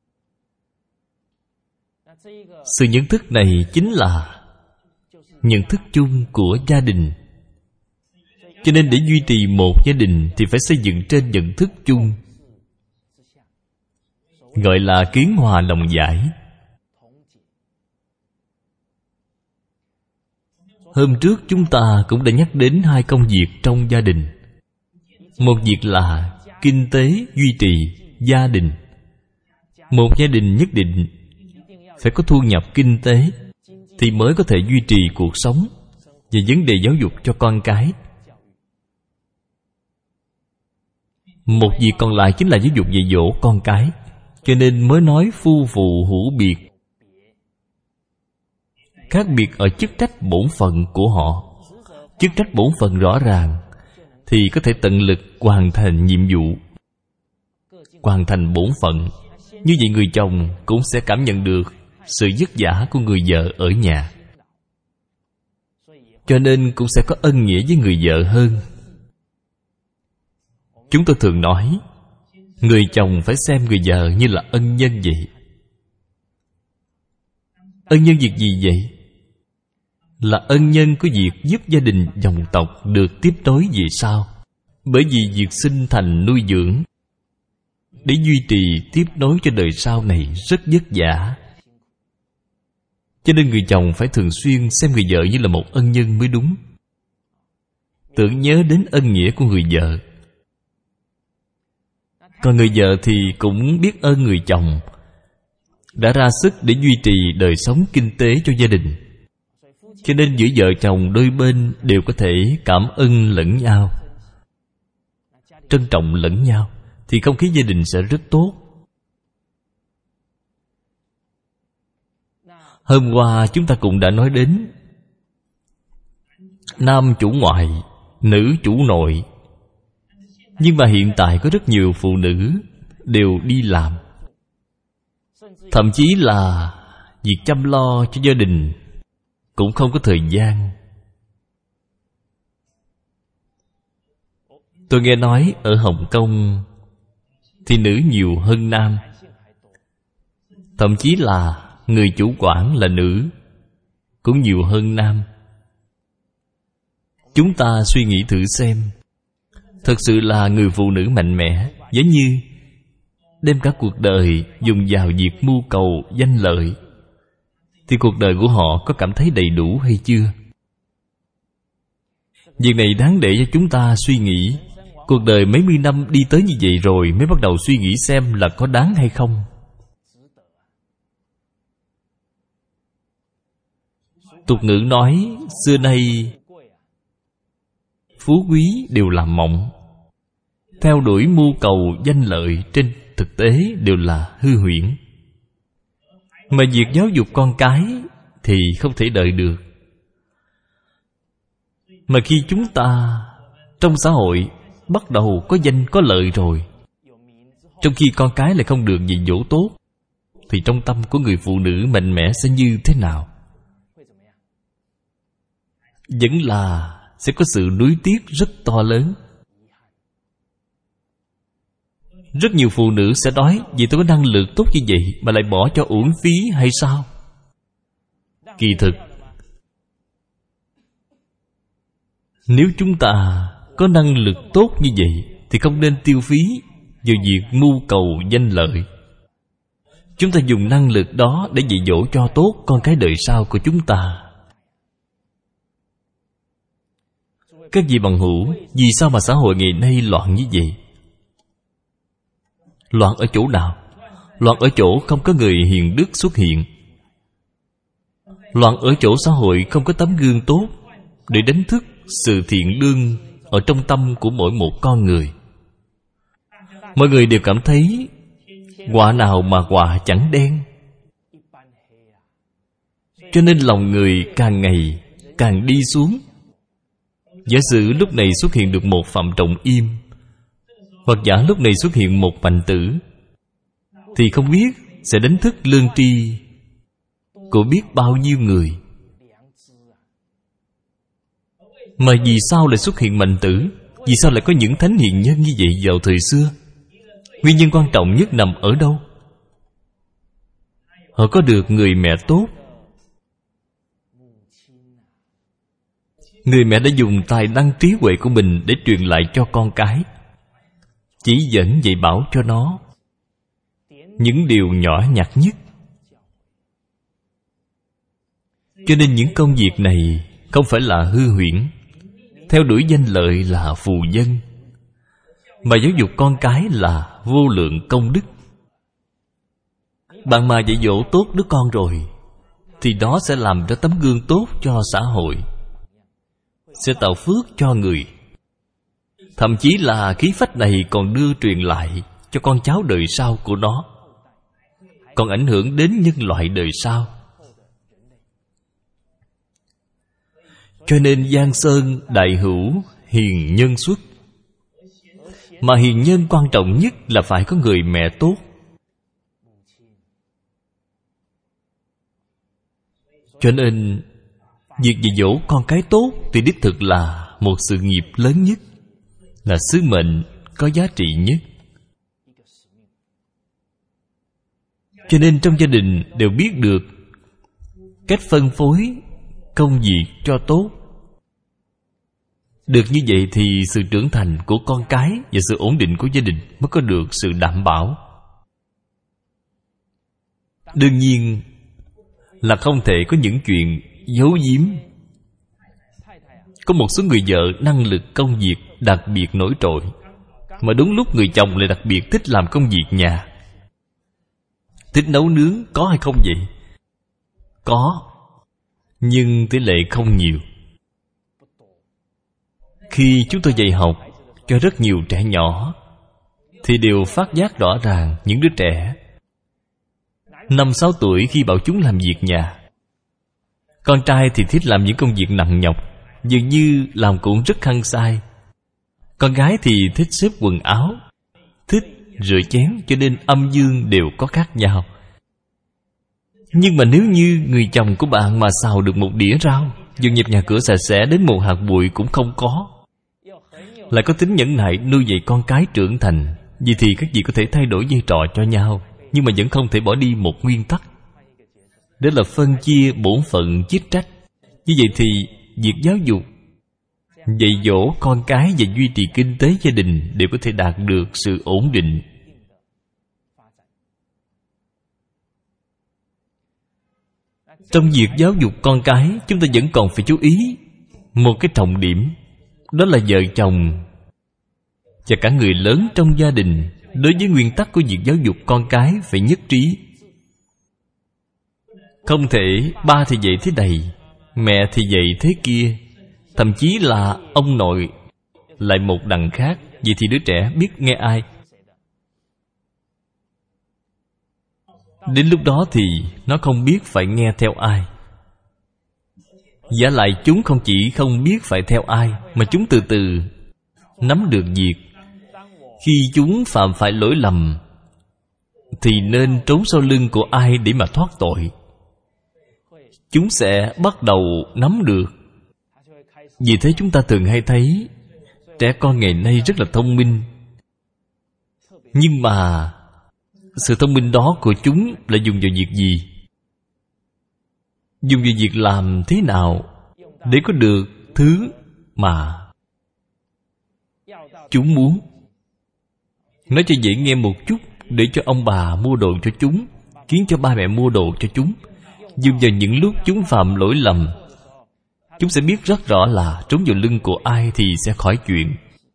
Sự nhận thức này chính là nhận thức chung của gia đình. Cho nên để duy trì một gia đình thì phải xây dựng trên nhận thức chung, gọi là kiến hòa đồng giải. Hôm trước chúng ta cũng đã nhắc đến 2 công việc trong gia đình. Một việc là kinh tế duy trì gia đình. Một gia đình nhất định phải có thu nhập kinh tế thì mới có thể duy trì cuộc sống. Và vấn đề giáo dục cho con cái, Một việc còn lại chính là giáo dục dạy dỗ con cái. Cho nên mới nói phu phụ hữu biệt. Khác biệt ở chức trách bổn phận của họ. Chức trách bổn phận rõ ràng thì có thể tận lực hoàn thành nhiệm vụ, hoàn thành bổn phận. Như vậy người chồng cũng sẽ cảm nhận được sự vất vả của người vợ ở nhà, cho nên cũng sẽ có ân nghĩa với người vợ hơn. Chúng tôi thường nói, người chồng phải xem người vợ như là ân nhân vậy. Ân nhân việc gì vậy? Là ân nhân của việc giúp gia đình dòng tộc được tiếp nối về sau. Bởi vì việc sinh thành nuôi dưỡng để duy trì tiếp nối cho đời sau này rất vất vả. Cho nên người chồng phải thường xuyên xem người vợ như là một ân nhân mới đúng. Tưởng nhớ đến ân nghĩa của người vợ. Còn người vợ thì cũng biết ơn người chồng đã ra sức để duy trì đời sống kinh tế cho gia đình. Cho nên giữa vợ chồng đôi bên đều có thể cảm ơn lẫn nhau, trân trọng lẫn nhau, thì không khí gia đình sẽ rất tốt. Hôm qua chúng ta cũng đã nói đến nam chủ ngoại, nữ chủ nội. Nhưng mà hiện tại có rất nhiều phụ nữ đều đi làm. Thậm chí là việc chăm lo cho gia đình cũng không có thời gian. Tôi nghe nói ở Hồng Kông thì nữ nhiều hơn nam. Thậm chí là người chủ quản là nữ cũng nhiều hơn nam. Chúng ta suy nghĩ thử xem, thật sự là người phụ nữ mạnh mẽ, giống như đem cả cuộc đời dùng vào việc mưu cầu danh lợi, thì cuộc đời của họ có cảm thấy đầy đủ hay chưa? Việc này đáng để cho chúng ta suy nghĩ. Cuộc đời mấy mươi năm đi tới như vậy rồi mới bắt đầu suy nghĩ xem là có đáng hay không. Tục ngữ nói, xưa nay phú quý đều là mộng. Theo đuổi mưu cầu danh lợi trên thực tế đều là hư huyễn. Mà việc giáo dục con cái thì không thể đợi được. Mà khi chúng ta trong xã hội bắt đầu có danh có lợi rồi, trong khi con cái lại không được dạy dỗ tốt, thì trong tâm của người phụ nữ mạnh mẽ sẽ như thế nào? Vẫn là sẽ có sự nuối tiếc rất to lớn. Rất nhiều phụ nữ sẽ nói, vì tôi có năng lực tốt như vậy mà lại bỏ cho uổng phí hay sao? Kỳ thực, nếu chúng ta có năng lực tốt như vậy thì không nên tiêu phí vào việc mưu cầu danh lợi. Chúng ta dùng năng lực đó để dạy dỗ cho tốt con cái đời sau của chúng ta. Các vị bằng hữu, vì sao mà xã hội ngày nay loạn như vậy? Loạn ở chỗ nào? Loạn ở chỗ không có người hiền đức xuất hiện. Loạn ở chỗ xã hội không có tấm gương tốt để đánh thức sự thiện lương ở trong tâm của mỗi một con người. Mọi người đều cảm thấy quả nào mà quả chẳng đen. Cho nên lòng người càng ngày càng đi xuống. Giả sử lúc này xuất hiện được một Phạm Trọng Im, hoặc giả lúc này xuất hiện một Mạnh Tử, thì không biết sẽ đánh thức lương tri của biết bao nhiêu người. Mà vì sao lại xuất hiện Mạnh Tử? Vì sao lại có những thánh hiền nhân như vậy vào thời xưa? Nguyên nhân quan trọng nhất nằm ở đâu? Họ có được người mẹ tốt. Người mẹ đã dùng tài năng trí huệ của mình để truyền lại cho con cái, chỉ dẫn dạy bảo cho nó những điều nhỏ nhặt nhất. Cho nên những công việc này không phải là hư huyễn, theo đuổi danh lợi là phù dân, mà giáo dục con cái là vô lượng công đức. Bạn mà dạy dỗ tốt đứa con rồi thì đó sẽ làm ra tấm gương tốt cho xã hội, sẽ tạo phước cho người. Thậm chí là khí phách này còn đưa truyền lại cho con cháu đời sau của nó, còn ảnh hưởng đến nhân loại đời sau. Cho nên Giang Sơn đại hữu, hiền nhân xuất. Mà hiền nhân quan trọng nhất là phải có người mẹ tốt. Cho nên việc dạy dỗ con cái tốt thì đích thực là một sự nghiệp lớn nhất, là sứ mệnh có giá trị nhất. Cho nên trong gia đình đều biết được cách phân phối công việc cho tốt. Được như vậy thì sự trưởng thành của con cái và sự ổn định của gia đình mới có được sự đảm bảo. Đương nhiên là không thể có những chuyện giấu giếm. Có một số người vợ năng lực công việc đặc biệt nổi trội, mà đúng lúc người chồng lại đặc biệt thích làm công việc nhà. Thích nấu nướng, có hay không vậy? Có, nhưng tỷ lệ không nhiều. Khi chúng tôi dạy học cho rất nhiều trẻ nhỏ thì đều phát giác rõ ràng những đứa trẻ 5-6 tuổi khi bảo chúng làm việc nhà. Con trai thì thích làm những công việc nặng nhọc, dường như làm cũng rất hăng say. Con gái thì thích xếp quần áo, thích rửa chén, cho nên âm dương đều có khác nhau. Nhưng mà nếu như người chồng của bạn mà xào được một đĩa rau, dọn dẹp nhà cửa sạch sẽ đến một hạt bụi cũng không có, lại có tính nhẫn nại nuôi dạy con cái trưởng thành, vì thì các vị có thể thay đổi vai trò cho nhau, nhưng mà vẫn không thể bỏ đi một nguyên tắc. Đó là phân chia bổn phận chức trách. Như vậy thì việc giáo dục, dạy dỗ con cái và duy trì kinh tế gia đình đều có thể đạt được sự ổn định. Trong việc giáo dục con cái, chúng ta vẫn còn phải chú ý một cái trọng điểm. Đó là vợ chồng và cả người lớn trong gia đình đối với nguyên tắc của việc giáo dục con cái phải nhất trí. Không thể ba thì dạy thế này, mẹ thì dạy thế kia, thậm chí là ông nội lại một đằng khác. Vậy thì đứa trẻ biết nghe ai? Đến lúc đó thì nó không biết phải nghe theo ai. Vả lại chúng không chỉ không biết phải theo ai, mà chúng từ từ nắm được việc. Khi chúng phạm phải lỗi lầm thì nên trốn sau lưng của ai để mà thoát tội. Chúng sẽ bắt đầu nắm được. Vì thế chúng ta thường hay thấy trẻ con ngày nay rất là thông minh. Nhưng mà sự thông minh đó của chúng là dùng vào việc gì? Dùng vào việc làm thế nào để có được thứ mà chúng muốn. Nói cho dễ nghe một chút, để cho ông bà mua đồ cho chúng, khiến cho ba mẹ mua đồ cho chúng. Dùng vào những lúc chúng phạm lỗi lầm, chúng sẽ biết rất rõ là trốn vào lưng của ai thì sẽ khỏi chuyện.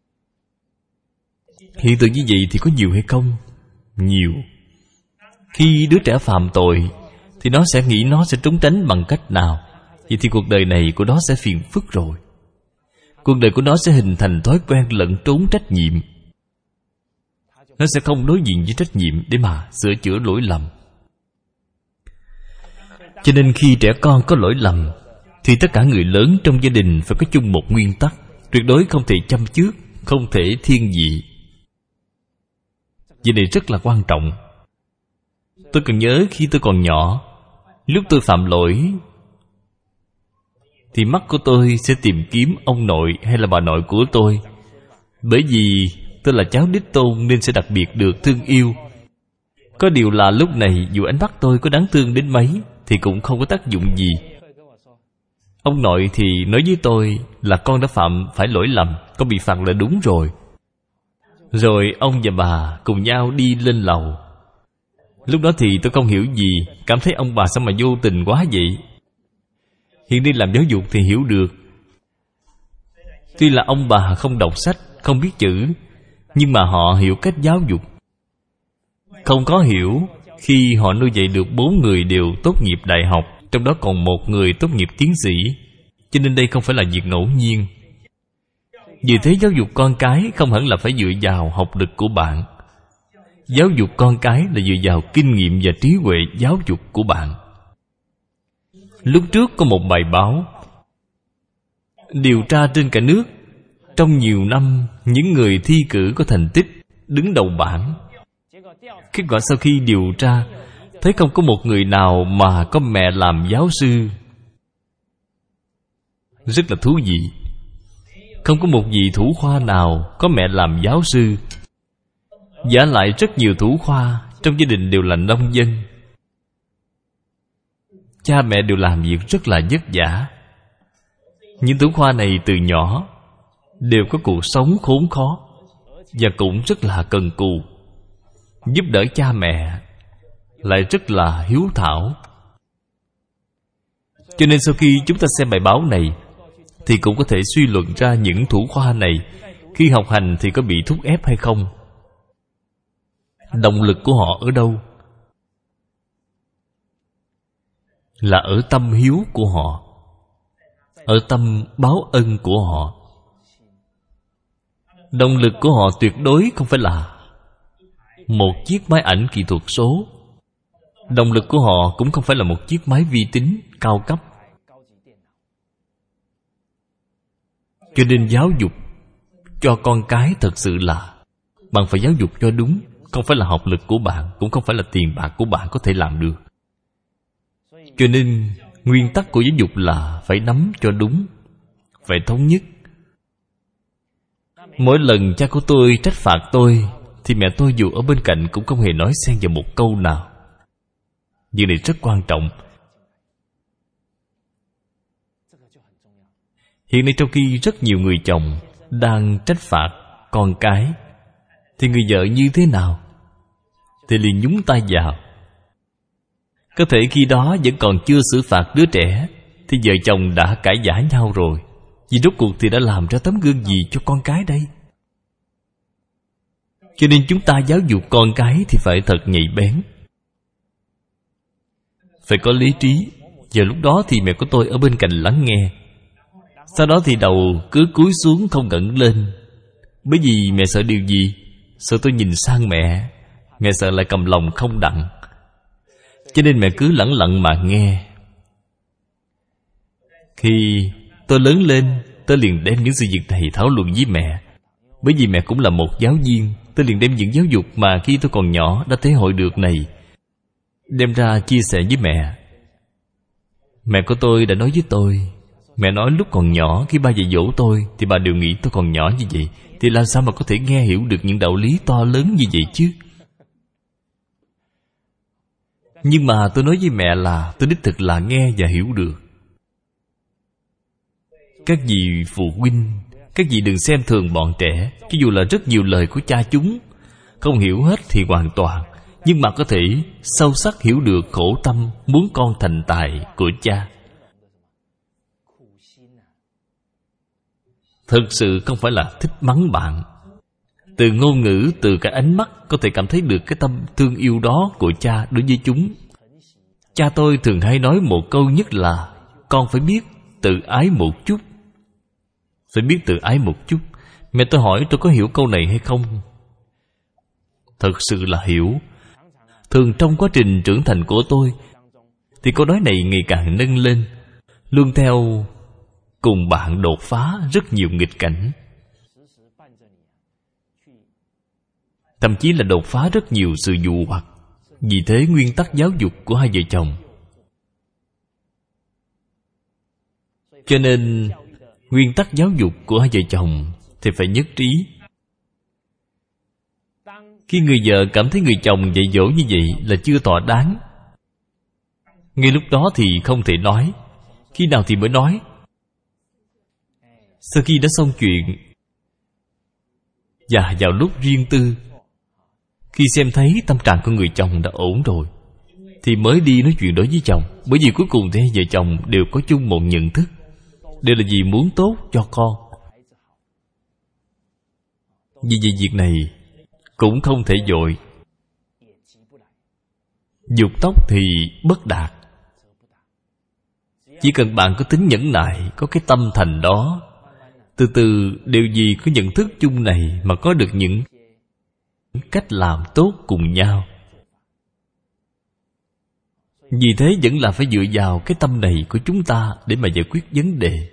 Hiện tượng như vậy thì có nhiều hay không? Nhiều. Khi đứa trẻ phạm tội thì nó sẽ nghĩ nó sẽ trốn tránh bằng cách nào. Vậy thì cuộc đời này của nó sẽ phiền phức rồi. Cuộc đời của nó sẽ hình thành thói quen lẩn trốn trách nhiệm. Nó sẽ không đối diện với trách nhiệm để mà sửa chữa lỗi lầm. Cho nên khi trẻ con có lỗi lầm thì tất cả người lớn trong gia đình phải có chung một nguyên tắc: tuyệt đối không thể châm chước, không thể thiên vị. Việc này rất là quan trọng. Tôi còn nhớ khi tôi còn nhỏ, lúc tôi phạm lỗi thì mắt của tôi sẽ tìm kiếm ông nội hay là bà nội của tôi. Bởi vì tôi là cháu đích tôn nên sẽ đặc biệt được thương yêu. Có điều là lúc này dù ánh mắt tôi có đáng thương đến mấy thì cũng không có tác dụng gì. Ông nội thì nói với tôi là con đã phạm phải lỗi lầm, con bị phạt là đúng rồi. Rồi ông và bà cùng nhau đi lên lầu. Lúc đó thì tôi không hiểu gì, cảm thấy ông bà sao mà vô tình quá vậy. Hiện đi làm giáo dục thì hiểu được. Tuy là ông bà không đọc sách, không biết chữ, nhưng mà họ hiểu cách giáo dục. Không có hiểu khi họ nuôi dạy được 4 người đều tốt nghiệp đại học, trong đó còn 1 người tốt nghiệp tiến sĩ. Cho nên đây không phải là việc ngẫu nhiên. Vì thế giáo dục con cái không hẳn là phải dựa vào học lực của bạn. Giáo dục con cái là dựa vào kinh nghiệm và trí huệ giáo dục của bạn. Lúc trước có một bài báo điều tra trên cả nước. Trong nhiều năm, những người thi cử có thành tích đứng đầu bảng. Kết quả sau khi điều tra, thấy không có một người nào mà có mẹ làm giáo sư. Rất là thú vị. Không có một vị thủ khoa nào có mẹ làm giáo sư. Vả lại rất nhiều thủ khoa trong gia đình đều là nông dân. Cha mẹ đều làm việc rất là vất vả. Những thủ khoa này từ nhỏ đều có cuộc sống khốn khó và cũng rất là cần cù, giúp đỡ cha mẹ, lại rất là hiếu thảo. Cho nên sau khi chúng ta xem bài báo này thì cũng có thể suy luận ra những thủ khoa này khi học hành thì có bị thúc ép hay không. Động lực của họ ở đâu? Là ở tâm hiếu của họ, ở tâm báo ân của họ. Động lực của họ tuyệt đối không phải là một chiếc máy ảnh kỹ thuật số. Động lực của họ cũng không phải là một chiếc máy vi tính cao cấp. Cho nên giáo dục cho con cái thật sự là bạn phải giáo dục cho đúng. Không phải là học lực của bạn, cũng không phải là tiền bạc của bạn có thể làm được. Cho nên nguyên tắc của giáo dục là phải nắm cho đúng, phải thống nhất. Mỗi lần cha của tôi trách phạt tôi thì mẹ tôi dù ở bên cạnh cũng không hề nói xen vào một câu nào. Việc này rất quan trọng. Hiện nay trong khi rất nhiều người chồng đang trách phạt con cái, thì người vợ như thế nào? Thì liền nhúng tay vào. Có thể khi đó vẫn còn chưa xử phạt đứa trẻ thì vợ chồng đã cãi vã nhau rồi. Vì rốt cuộc thì đã làm ra tấm gương gì cho con cái đây? Cho nên chúng ta giáo dục con cái thì phải thật nhạy bén, phải có lý trí. Và lúc đó thì mẹ của tôi ở bên cạnh lắng nghe. Sau đó thì đầu cứ cúi xuống không ngẩng lên. Bởi vì mẹ sợ điều gì? Sợ tôi nhìn sang mẹ. Mẹ sợ lại cầm lòng không đặng. Cho nên mẹ cứ lẳng lặng mà nghe. Khi tôi lớn lên, tôi liền đem những sự việc này thảo luận với mẹ. Bởi vì mẹ cũng là một giáo viên, tôi liền đem những giáo dục mà khi tôi còn nhỏ đã thể hội được này đem ra chia sẻ với mẹ. Mẹ của tôi đã nói với tôi, mẹ nói lúc còn nhỏ khi ba dạy dỗ tôi thì bà đều nghĩ tôi còn nhỏ như vậy, thì làm sao mà có thể nghe hiểu được những đạo lý to lớn như vậy chứ? Nhưng mà tôi nói với mẹ là tôi đích thực là nghe và hiểu được. Các vị phụ huynh, các vị đừng xem thường bọn trẻ. Cho dù là rất nhiều lời của cha chúng không hiểu hết thì hoàn toàn, nhưng mà có thể sâu sắc hiểu được khổ tâm muốn con thành tài của cha. Thực sự không phải là thích mắng bạn. Từ ngôn ngữ, từ cái ánh mắt có thể cảm thấy được cái tâm thương yêu đó của cha đối với chúng. Cha tôi thường hay nói một câu nhất là con phải biết tự ái một chút. Phải biết tự ái một chút. Mẹ tôi hỏi tôi có hiểu câu này hay không? Thật sự là hiểu. Thường trong quá trình trưởng thành của tôi thì câu nói này ngày càng nâng lên, luôn theo cùng bạn đột phá rất nhiều nghịch cảnh. Thậm chí là đột phá rất nhiều sự dụ hoặc. Vì thế nguyên tắc giáo dục của hai vợ chồng, cho nên nguyên tắc giáo dục của hai vợ chồng thì phải nhất trí. Khi người vợ cảm thấy người chồng dạy dỗ như vậy là chưa thỏa đáng, ngay lúc đó thì không thể nói. Khi nào thì mới nói? Sau khi đã xong chuyện và vào lúc riêng tư, khi xem thấy tâm trạng của người chồng đã ổn rồi thì mới đi nói chuyện đối với chồng. Bởi vì cuối cùng thì hai vợ chồng đều có chung một nhận thức, đều là vì muốn tốt cho con. Vì vậy việc này cũng không thể vội. Dục tốc thì bất đạt. Chỉ cần bạn có tính nhẫn nại, có cái tâm thành đó, Từ từ đều vì có nhận thức chung này mà có được những cách làm tốt cùng nhau. Vì thế vẫn là phải dựa vào cái tâm này của chúng ta để mà giải quyết vấn đề.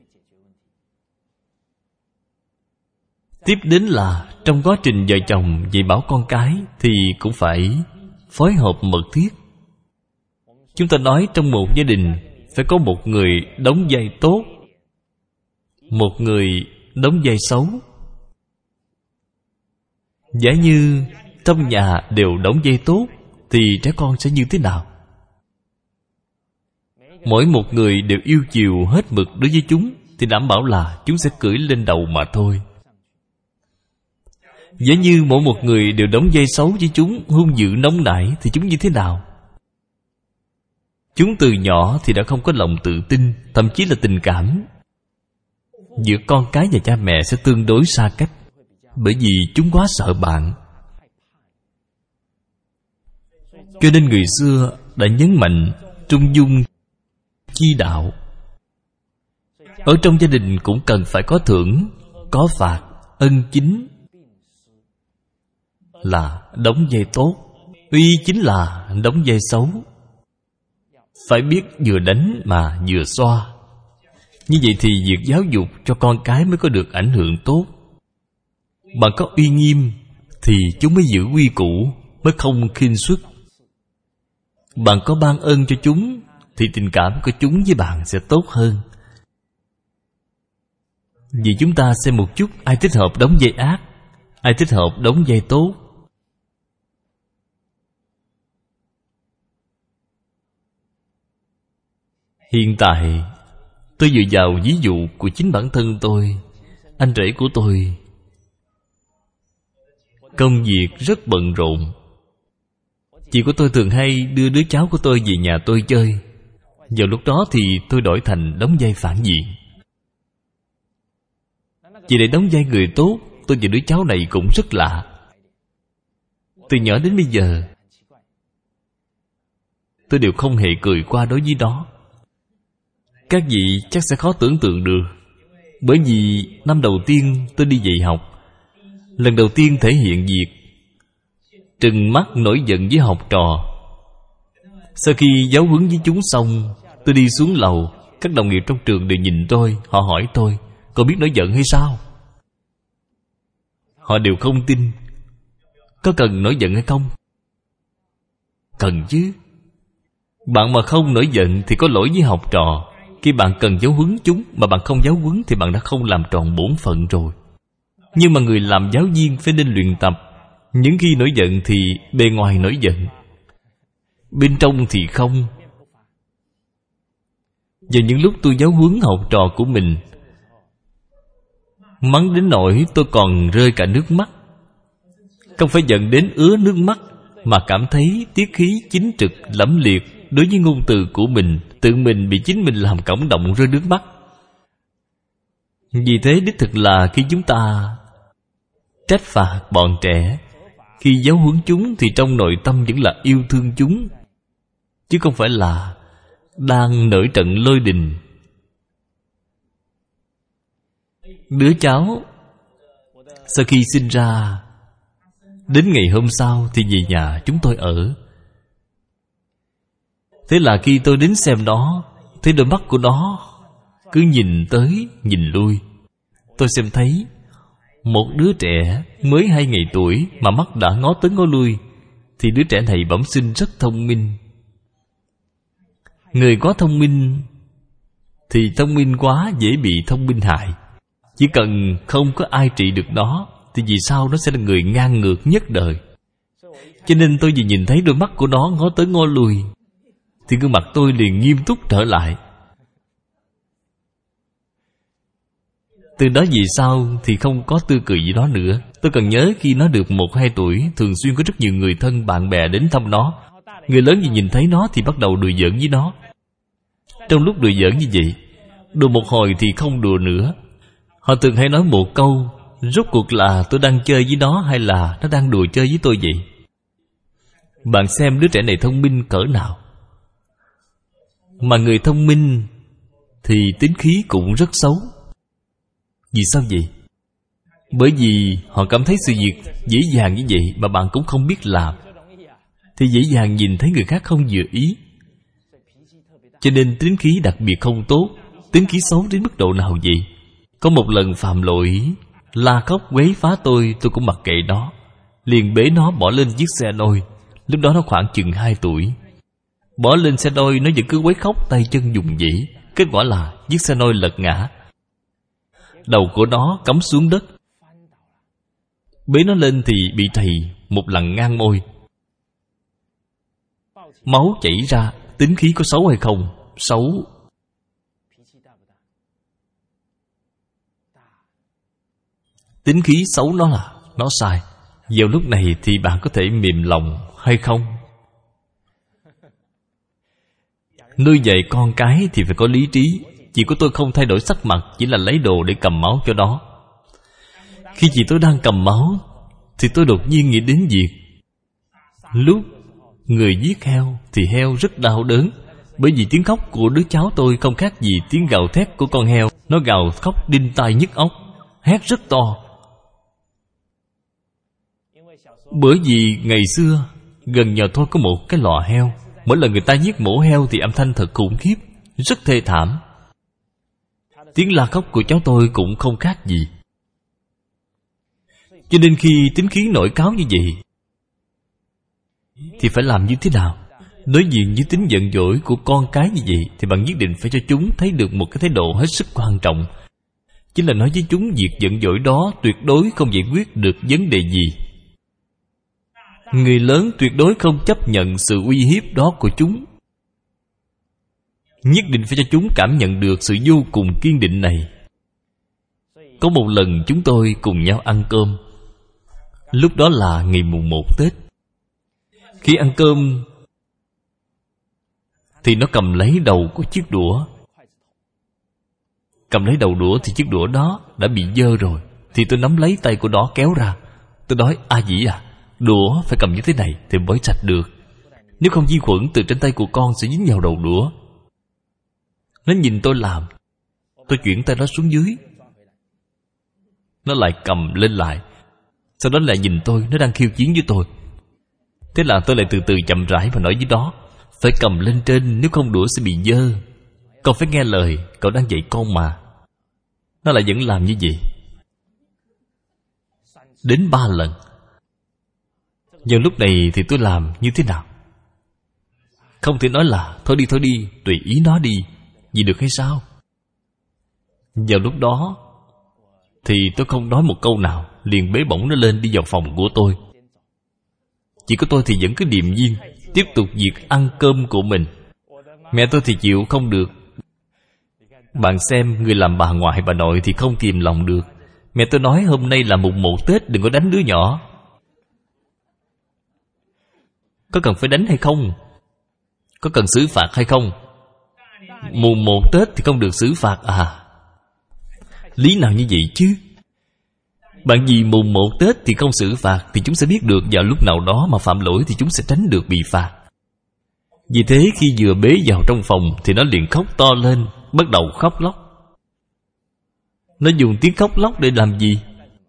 Tiếp đến là trong quá trình vợ chồng dạy bảo con cái thì cũng phải phối hợp mật thiết. Chúng ta nói trong một gia đình phải có một người đóng vai tốt, một người đóng vai xấu. Giả như trong nhà đều đóng vai tốt thì trẻ con sẽ như thế nào? Mỗi một người đều yêu chiều hết mực đối với chúng thì đảm bảo là chúng sẽ cưỡi lên đầu mà thôi. Giả như mỗi một người đều đóng vai xấu với chúng, hung dữ nóng nảy thì chúng như thế nào? Chúng từ nhỏ thì đã không có lòng tự tin, thậm chí là tình cảm. Giữa con cái và cha mẹ sẽ tương đối xa cách, bởi vì chúng quá sợ bạn. Cho nên người xưa đã nhấn mạnh trung dung chi đạo. Ở trong gia đình cũng cần phải có thưởng, có phạt, ân chính, là đóng vai tốt, uy chính là đóng vai xấu. Phải biết vừa đánh mà vừa xoa. Như vậy thì việc giáo dục cho con cái mới có được ảnh hưởng tốt. Bạn có uy nghiêm thì chúng mới giữ quy củ, mới không khinh suất. Bạn có ban ơn cho chúng thì tình cảm của chúng với bạn sẽ tốt hơn. Vì chúng ta xem một chút ai thích hợp đóng vai ác, ai thích hợp đóng vai tốt. Hiện tại tôi dựa vào ví dụ của chính bản thân tôi. Anh rể của tôi công việc rất bận rộn. Chị của tôi thường hay đưa đứa cháu của tôi về nhà tôi chơi. Vào lúc đó thì tôi đổi thành đóng vai phản diện. Chị lại đóng vai người tốt. Tôi và đứa cháu này cũng rất lạ. Từ nhỏ đến bây giờ tôi đều không hề cười qua đối với nó. Các vị chắc sẽ khó tưởng tượng được. Bởi vì năm đầu tiên tôi đi dạy học, lần đầu tiên thể hiện việc trừng mắt nổi giận với học trò. Sau khi giáo huấn với chúng xong, tôi đi xuống lầu. Các đồng nghiệp trong trường đều nhìn tôi. Họ hỏi tôi, cậu biết nổi giận hay sao? Họ đều không tin. Có cần nổi giận hay không? Cần chứ. Bạn mà không nổi giận thì có lỗi với học trò. Khi bạn cần giáo huấn chúng mà bạn không giáo huấn thì bạn đã không làm tròn bổn phận rồi. Nhưng mà người làm giáo viên phải nên luyện tập. Những khi nổi giận thì bề ngoài nổi giận, bên trong thì không. Và những lúc tôi giáo huấn học trò của mình, mắng đến nỗi tôi còn rơi cả nước mắt. Không phải giận đến ứa nước mắt, mà cảm thấy tiết khí chính trực lẫm liệt đối với ngôn từ của mình. Tự mình bị chính mình làm cảm động rơi nước mắt. Vì thế đích thực là khi chúng ta trách phạt bọn trẻ, khi giáo huấn chúng thì trong nội tâm vẫn là yêu thương chúng, chứ không phải là đang nổi trận lôi đình. Đứa cháu sau khi sinh ra, đến ngày hôm sau thì về nhà chúng tôi ở. Thế là khi tôi đến xem nó, thấy đôi mắt của nó cứ nhìn tới nhìn lui. Tôi xem thấy một đứa trẻ mới 2 ngày tuổi mà mắt đã ngó tới ngó lui, thì đứa trẻ này bẩm sinh rất thông minh. Người quá thông minh thì thông minh quá dễ bị thông minh hại. Chỉ cần không có ai trị được nó thì vì sao nó sẽ là người ngang ngược nhất đời. Cho nên tôi vừa nhìn thấy đôi mắt của nó ngó tới ngó lui thì gương mặt tôi liền nghiêm túc trở lại. Từ đó về sau thì không có tươi cười gì đó nữa. Tôi còn nhớ khi nó được 1-2 tuổi, thường xuyên có rất nhiều người thân bạn bè đến thăm nó. Người lớn vì nhìn thấy nó thì bắt đầu đùa giỡn với nó. Trong lúc đùa giỡn như vậy, đùa một hồi thì không đùa nữa. Họ thường hay nói một câu, rốt cuộc là tôi đang chơi với nó hay là nó đang đùa chơi với tôi vậy? Bạn xem đứa trẻ này thông minh cỡ nào. Mà người thông minh thì tính khí cũng rất xấu. Vì sao vậy? Bởi vì họ cảm thấy sự việc dễ dàng như vậy mà bạn cũng không biết làm, thì dễ dàng nhìn thấy người khác không vừa ý. Cho nên tính khí đặc biệt không tốt. Tính khí xấu đến mức độ nào vậy? Có một lần phạm lỗi, la khóc quấy phá tôi cũng mặc kệ nó, liền bế nó bỏ lên chiếc xe nôi. Lúc đó nó khoảng chừng 2 tuổi. Bỏ lên xe nôi nó vẫn cứ quấy khóc, tay chân dùng dĩ. Kết quả là chiếc xe nôi lật ngã, đầu của nó cắm xuống đất. Bế nó lên thì bị thầy một lần ngang môi, máu chảy ra. Tính khí có xấu hay không? Xấu. Tính khí xấu nó sai. Vào lúc này thì bạn có thể mềm lòng hay không? Nuôi dạy con cái thì phải có lý trí. Chị của tôi không thay đổi sắc mặt, chỉ là lấy đồ để cầm máu cho nó. Khi chị tôi đang cầm máu thì tôi đột nhiên nghĩ đến việc lúc người giết heo thì heo rất đau đớn, bởi vì tiếng khóc của đứa cháu tôi không khác gì tiếng gào thét của con heo. Nó gào khóc đinh tai nhức óc, hét rất to. Bởi vì ngày xưa gần nhà tôi có một cái lò heo. Mỗi lần người ta giết mổ heo thì âm thanh thật khủng khiếp, rất thê thảm. Tiếng la khóc của cháu tôi cũng không khác gì. Cho nên khi tính khí nổi cáu như vậy thì phải làm như thế nào? Đối diện với tính giận dỗi của con cái như vậy thì bạn nhất định phải cho chúng thấy được một cái thái độ hết sức quan trọng. Chính là nói với chúng việc giận dỗi đó tuyệt đối không giải quyết được vấn đề gì. Người lớn tuyệt đối không chấp nhận sự uy hiếp đó của chúng. Nhất định phải cho chúng cảm nhận được sự vô cùng kiên định này. Có một lần chúng tôi cùng nhau ăn cơm. Lúc đó là ngày mùng 1 Tết. Khi ăn cơm thì nó cầm lấy đầu của chiếc đũa. Cầm lấy đầu đũa thì chiếc đũa đó đã bị dơ rồi. Thì tôi nắm lấy tay của nó kéo ra. Tôi nói: "A Dĩ à, đũa phải cầm như thế này thì mới sạch được. Nếu không vi khuẩn từ trên tay của con sẽ dính vào đầu đũa." Nó nhìn tôi làm. Tôi chuyển tay nó xuống dưới. Nó lại cầm lên lại. Sau đó lại nhìn tôi, nó đang khiêu chiến với tôi. Thế là tôi lại từ từ chậm rãi và nói với nó: "Phải cầm lên trên, nếu không đũa sẽ bị dơ. Con phải nghe lời, cậu đang dạy con mà." Nó lại vẫn làm như vậy. Đến 3 lần. Vào lúc này thì tôi làm như thế nào? Không thể nói là thôi đi, tùy ý nó đi, vì được hay sao? Vào lúc đó thì tôi không nói một câu nào, liền bế bổng nó lên đi vào phòng của tôi. Chị của tôi thì vẫn cứ điềm nhiên tiếp tục việc ăn cơm của mình. Mẹ tôi thì chịu không được. Bạn xem, người làm bà ngoại bà nội thì không kìm lòng được. Mẹ tôi nói hôm nay là mùng 1 Tết, đừng có đánh đứa nhỏ. Có cần phải đánh hay không? Có cần xử phạt hay không? Mùng 1 Tết thì không được xử phạt à? Lý nào như vậy chứ? Bạn vì mùng 1 Tết thì không xử phạt thì chúng sẽ biết được vào lúc nào đó mà phạm lỗi thì chúng sẽ tránh được bị phạt. Vì thế khi vừa bế vào trong phòng thì nó liền khóc to lên, bắt đầu khóc lóc. Nó dùng tiếng khóc lóc để làm gì?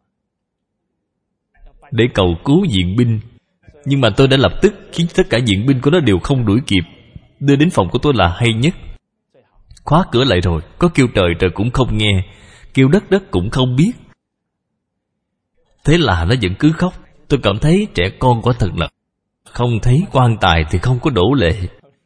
Để cầu cứu viện binh. Nhưng mà tôi đã lập tức khiến tất cả viện binh của nó đều không đuổi kịp. Đưa đến phòng của tôi là hay nhất. Khóa cửa lại rồi, có kêu trời trời cũng không nghe, kêu đất đất cũng không biết. Thế là nó vẫn cứ khóc. Tôi cảm thấy trẻ con quả thật là không thấy quan tài thì không có đổ lệ.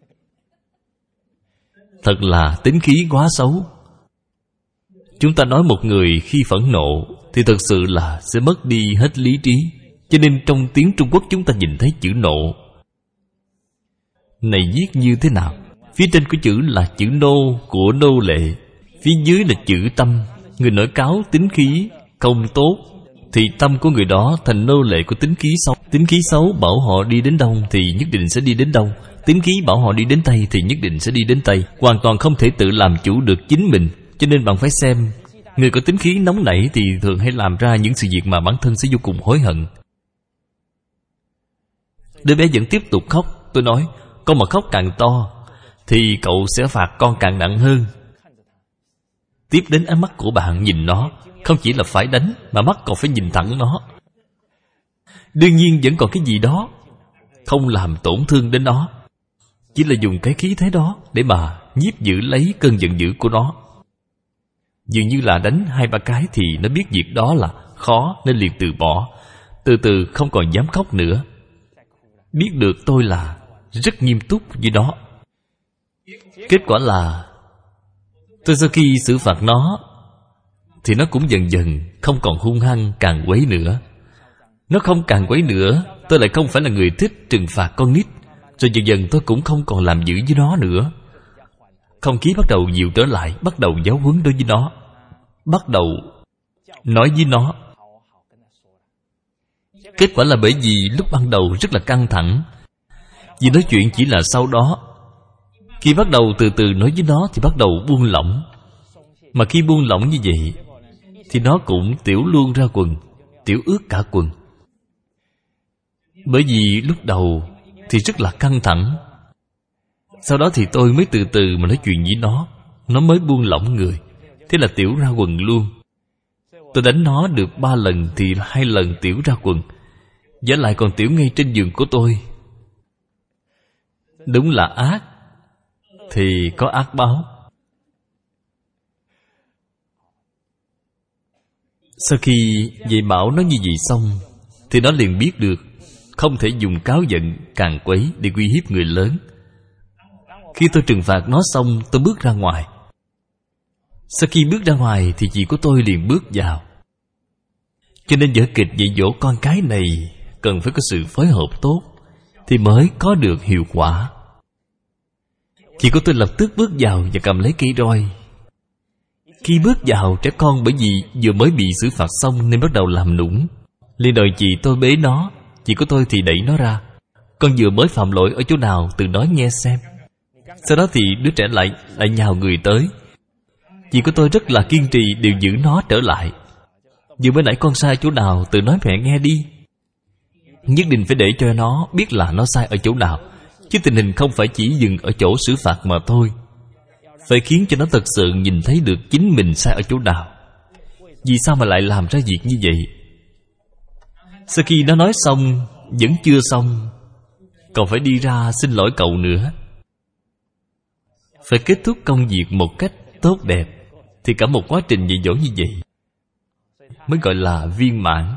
Thật là tính khí quá xấu. Chúng ta nói một người khi phẫn nộ thì thật sự là sẽ mất đi hết lý trí. Cho nên trong tiếng Trung Quốc chúng ta nhìn thấy chữ nộ này viết như thế nào? Phía trên của chữ là chữ nô của nô lệ, phía dưới là chữ tâm. Người nổi cáu tính khí không tốt thì tâm của người đó thành nô lệ của tính khí xấu. Tính khí xấu bảo họ đi đến đông thì nhất định sẽ đi đến đông. Tính khí bảo họ đi đến Tây thì nhất định sẽ đi đến Tây. Hoàn toàn không thể tự làm chủ được chính mình. Cho nên bạn phải xem, người có tính khí nóng nảy thì thường hay làm ra những sự việc mà bản thân sẽ vô cùng hối hận. Đứa bé vẫn tiếp tục khóc. Tôi nói, con mà khóc càng to thì cậu sẽ phạt con càng nặng hơn. Tiếp đến ánh mắt của bạn nhìn nó, Không chỉ là phải đánh, mà mắt còn phải nhìn thẳng nó. Đương nhiên vẫn còn cái gì đó không làm tổn thương đến nó, chỉ là dùng cái khí thế đó để mà nhiếp giữ lấy cơn giận dữ của nó. Dường như là đánh 2-3 cái thì nó biết việc đó là khó, nên liền từ bỏ. Từ từ không còn dám khóc nữa. Biết được tôi là rất nghiêm túc với nó. Kết quả là tôi sau khi xử phạt nó thì nó cũng dần dần không còn hung hăng càn quấy nữa. Nó không càn quấy nữa, tôi lại không phải là người thích trừng phạt con nít. Rồi dần dần tôi cũng không còn làm dữ với nó nữa. Không khí bắt đầu dịu trở lại, bắt đầu giáo huấn đối với nó, bắt đầu nói với nó. Kết quả là bởi vì lúc ban đầu rất là căng thẳng, vì nói chuyện chỉ là sau đó. Khi bắt đầu từ từ nói với nó thì bắt đầu buông lỏng. Mà khi buông lỏng như vậy thì nó cũng tiểu luôn ra quần, tiểu ướt cả quần. Bởi vì lúc đầu thì rất là căng thẳng. Sau đó thì tôi mới từ từ mà nói chuyện với nó mới buông lỏng người. Thế là tiểu ra quần luôn. Tôi đánh nó được 3 lần thì 2 lần tiểu ra quần, và lại còn tiểu ngay trên giường của tôi. Đúng là ác thì có ác báo. Sau khi dạy bảo nó như vậy xong thì nó liền biết được không thể dùng cáu giận càn quấy để uy hiếp người lớn. Khi tôi trừng phạt nó xong, tôi bước ra ngoài. Sau khi bước ra ngoài thì chị của tôi liền bước vào. Cho nên vở kịch dạy dỗ con cái này cần phải có sự phối hợp tốt thì mới có được hiệu quả. Chị của tôi lập tức bước vào và cầm lấy cây roi. Khi bước vào, trẻ con bởi vì vừa mới bị xử phạt xong nên bắt đầu làm nũng, liền đòi chị tôi bế nó. Chị của tôi thì đẩy nó ra. Con vừa mới phạm lỗi ở chỗ nào, tự nói nghe xem. Sau đó thì đứa trẻ lại nhào người tới. Chị của tôi rất là kiên trì điều giữ nó trở lại. Vừa mới nãy con sai chỗ nào, tự nói mẹ nghe đi. Nhất định phải để cho nó biết là nó sai ở chỗ nào, chứ tình hình không phải chỉ dừng ở chỗ xử phạt mà thôi. Phải khiến cho nó thật sự nhìn thấy được chính mình sai ở chỗ nào. Vì sao mà lại làm ra việc như vậy? Sau khi nó nói xong, vẫn chưa xong, còn phải đi ra xin lỗi cậu nữa. Phải kết thúc công việc một cách tốt đẹp thì cả một quá trình dạy dỗ như vậy mới gọi là viên mãn.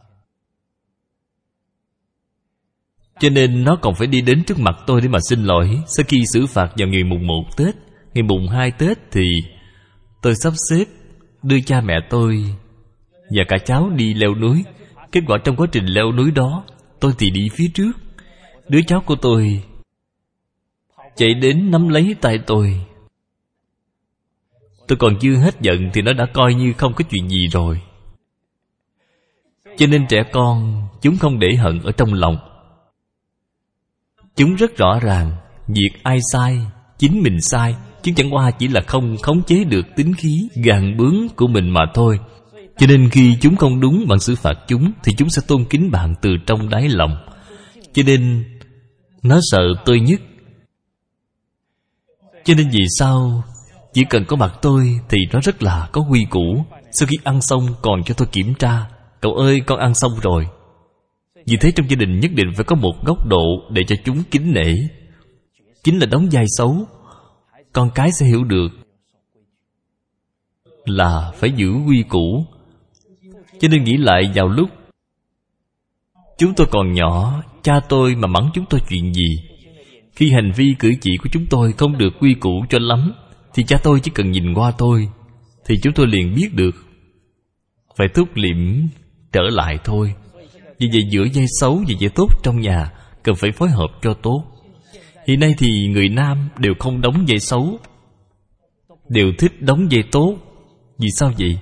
Cho nên nó còn phải đi đến trước mặt tôi để mà xin lỗi. Sau khi xử phạt vào ngày mùng 1 Tết, ngày mùng 2 Tết thì tôi sắp xếp đưa cha mẹ tôi và cả cháu đi leo núi. Kết quả trong quá trình leo núi đó, tôi thì đi phía trước. Đứa cháu của tôi chạy đến nắm lấy tay tôi. Tôi còn chưa hết giận thì nó đã coi như không có chuyện gì rồi. Cho nên trẻ con chúng không để hận ở trong lòng. Chúng rất rõ ràng việc ai sai, chính mình sai. Chứ chẳng qua chỉ là không khống chế được tính khí gàn bướng của mình mà thôi. Cho nên khi chúng không đúng, bạn xử phạt chúng thì chúng sẽ tôn kính bạn từ trong đáy lòng. Cho nên nó sợ tôi nhất. Cho nên vì sao chỉ cần có mặt tôi thì nó rất là có quy củ. Sau khi ăn xong còn cho tôi kiểm tra: cậu ơi, con ăn xong rồi. Vì thế trong gia đình nhất định phải có một góc độ để cho chúng kính nể. Chính là đóng vai xấu, con cái sẽ hiểu được là phải giữ quy củ. Cho nên nghĩ lại vào lúc chúng tôi còn nhỏ, cha tôi mà mắng chúng tôi chuyện gì, khi hành vi cử chỉ của chúng tôi không được quy củ cho lắm, thì cha tôi chỉ cần nhìn qua tôi thì chúng tôi liền biết được phải thúc liệm trở lại thôi. Vì vậy giữa dây xấu và dây tốt trong nhà cần phải phối hợp cho tốt. Hiện nay thì người nam đều không đóng dây xấu, đều thích đóng dây tốt. Vì sao vậy?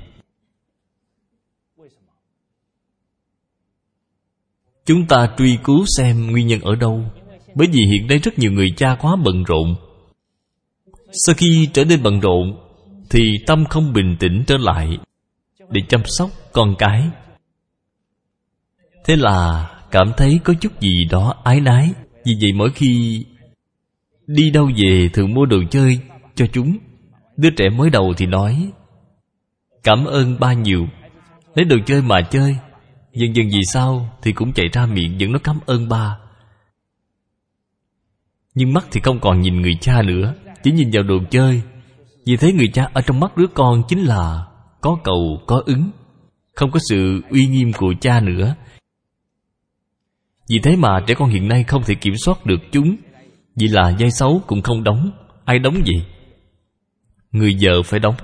Chúng ta truy cứu xem nguyên nhân ở đâu. Bởi vì hiện nay rất nhiều người cha quá bận rộn. Sau khi trở nên bận rộn thì tâm không bình tĩnh trở lại để chăm sóc con cái. Thế là cảm thấy có chút gì đó ái nái. Vì vậy mỗi khi đi đâu về thường mua đồ chơi cho chúng. Đứa trẻ mới đầu thì nói: Cảm ơn ba nhiều. Lấy đồ chơi mà chơi. Dần dần vì sao thì cũng chạy ra miệng vẫn nói cảm ơn ba. Nhưng mắt thì không còn nhìn người cha nữa, chỉ nhìn vào đồ chơi. Vì thế người cha ở trong mắt đứa con chính là có cầu có ứng, không có sự uy nghiêm của cha nữa. Vì thế mà trẻ con hiện nay không thể kiểm soát được chúng. Vì là vai xấu cũng không đóng. Ai đóng vậy? Người vợ phải đóng.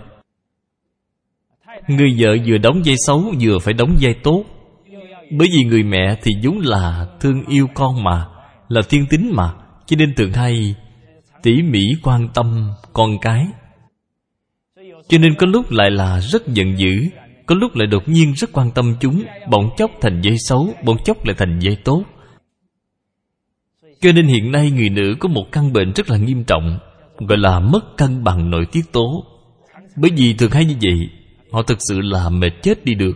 Người vợ vừa đóng vai xấu vừa phải đóng vai tốt. Bởi vì người mẹ thì vốn là thương yêu con mà, là thiên tính mà, cho nên thường hay tỉ mỉ quan tâm con cái. Cho nên có lúc lại là rất giận dữ, có lúc lại đột nhiên rất quan tâm chúng, bỗng chốc thành vai xấu, bỗng chốc lại thành vai tốt. Cho nên hiện nay người nữ có một căn bệnh rất là nghiêm trọng, gọi là mất cân bằng nội tiết tố. Bởi vì thường hay như vậy, họ thực sự là mệt chết đi được.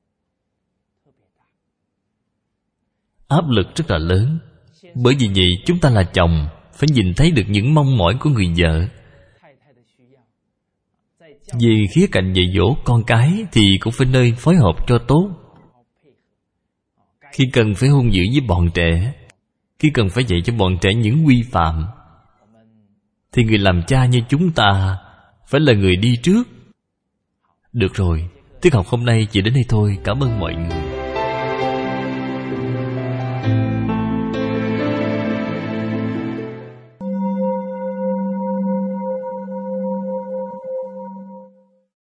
Áp lực rất là lớn. Bởi vì vậy chúng ta là chồng phải nhìn thấy được những mong mỏi của người vợ. Về khía cạnh dạy dỗ con cái thì cũng phải nơi phối hợp cho tốt. Khi cần phải hung dữ với bọn trẻ, khi cần phải dạy cho bọn trẻ những quy phạm, thì người làm cha như chúng ta phải là người đi trước. Được rồi, tiết học hôm nay chỉ đến đây thôi. Cảm ơn mọi người.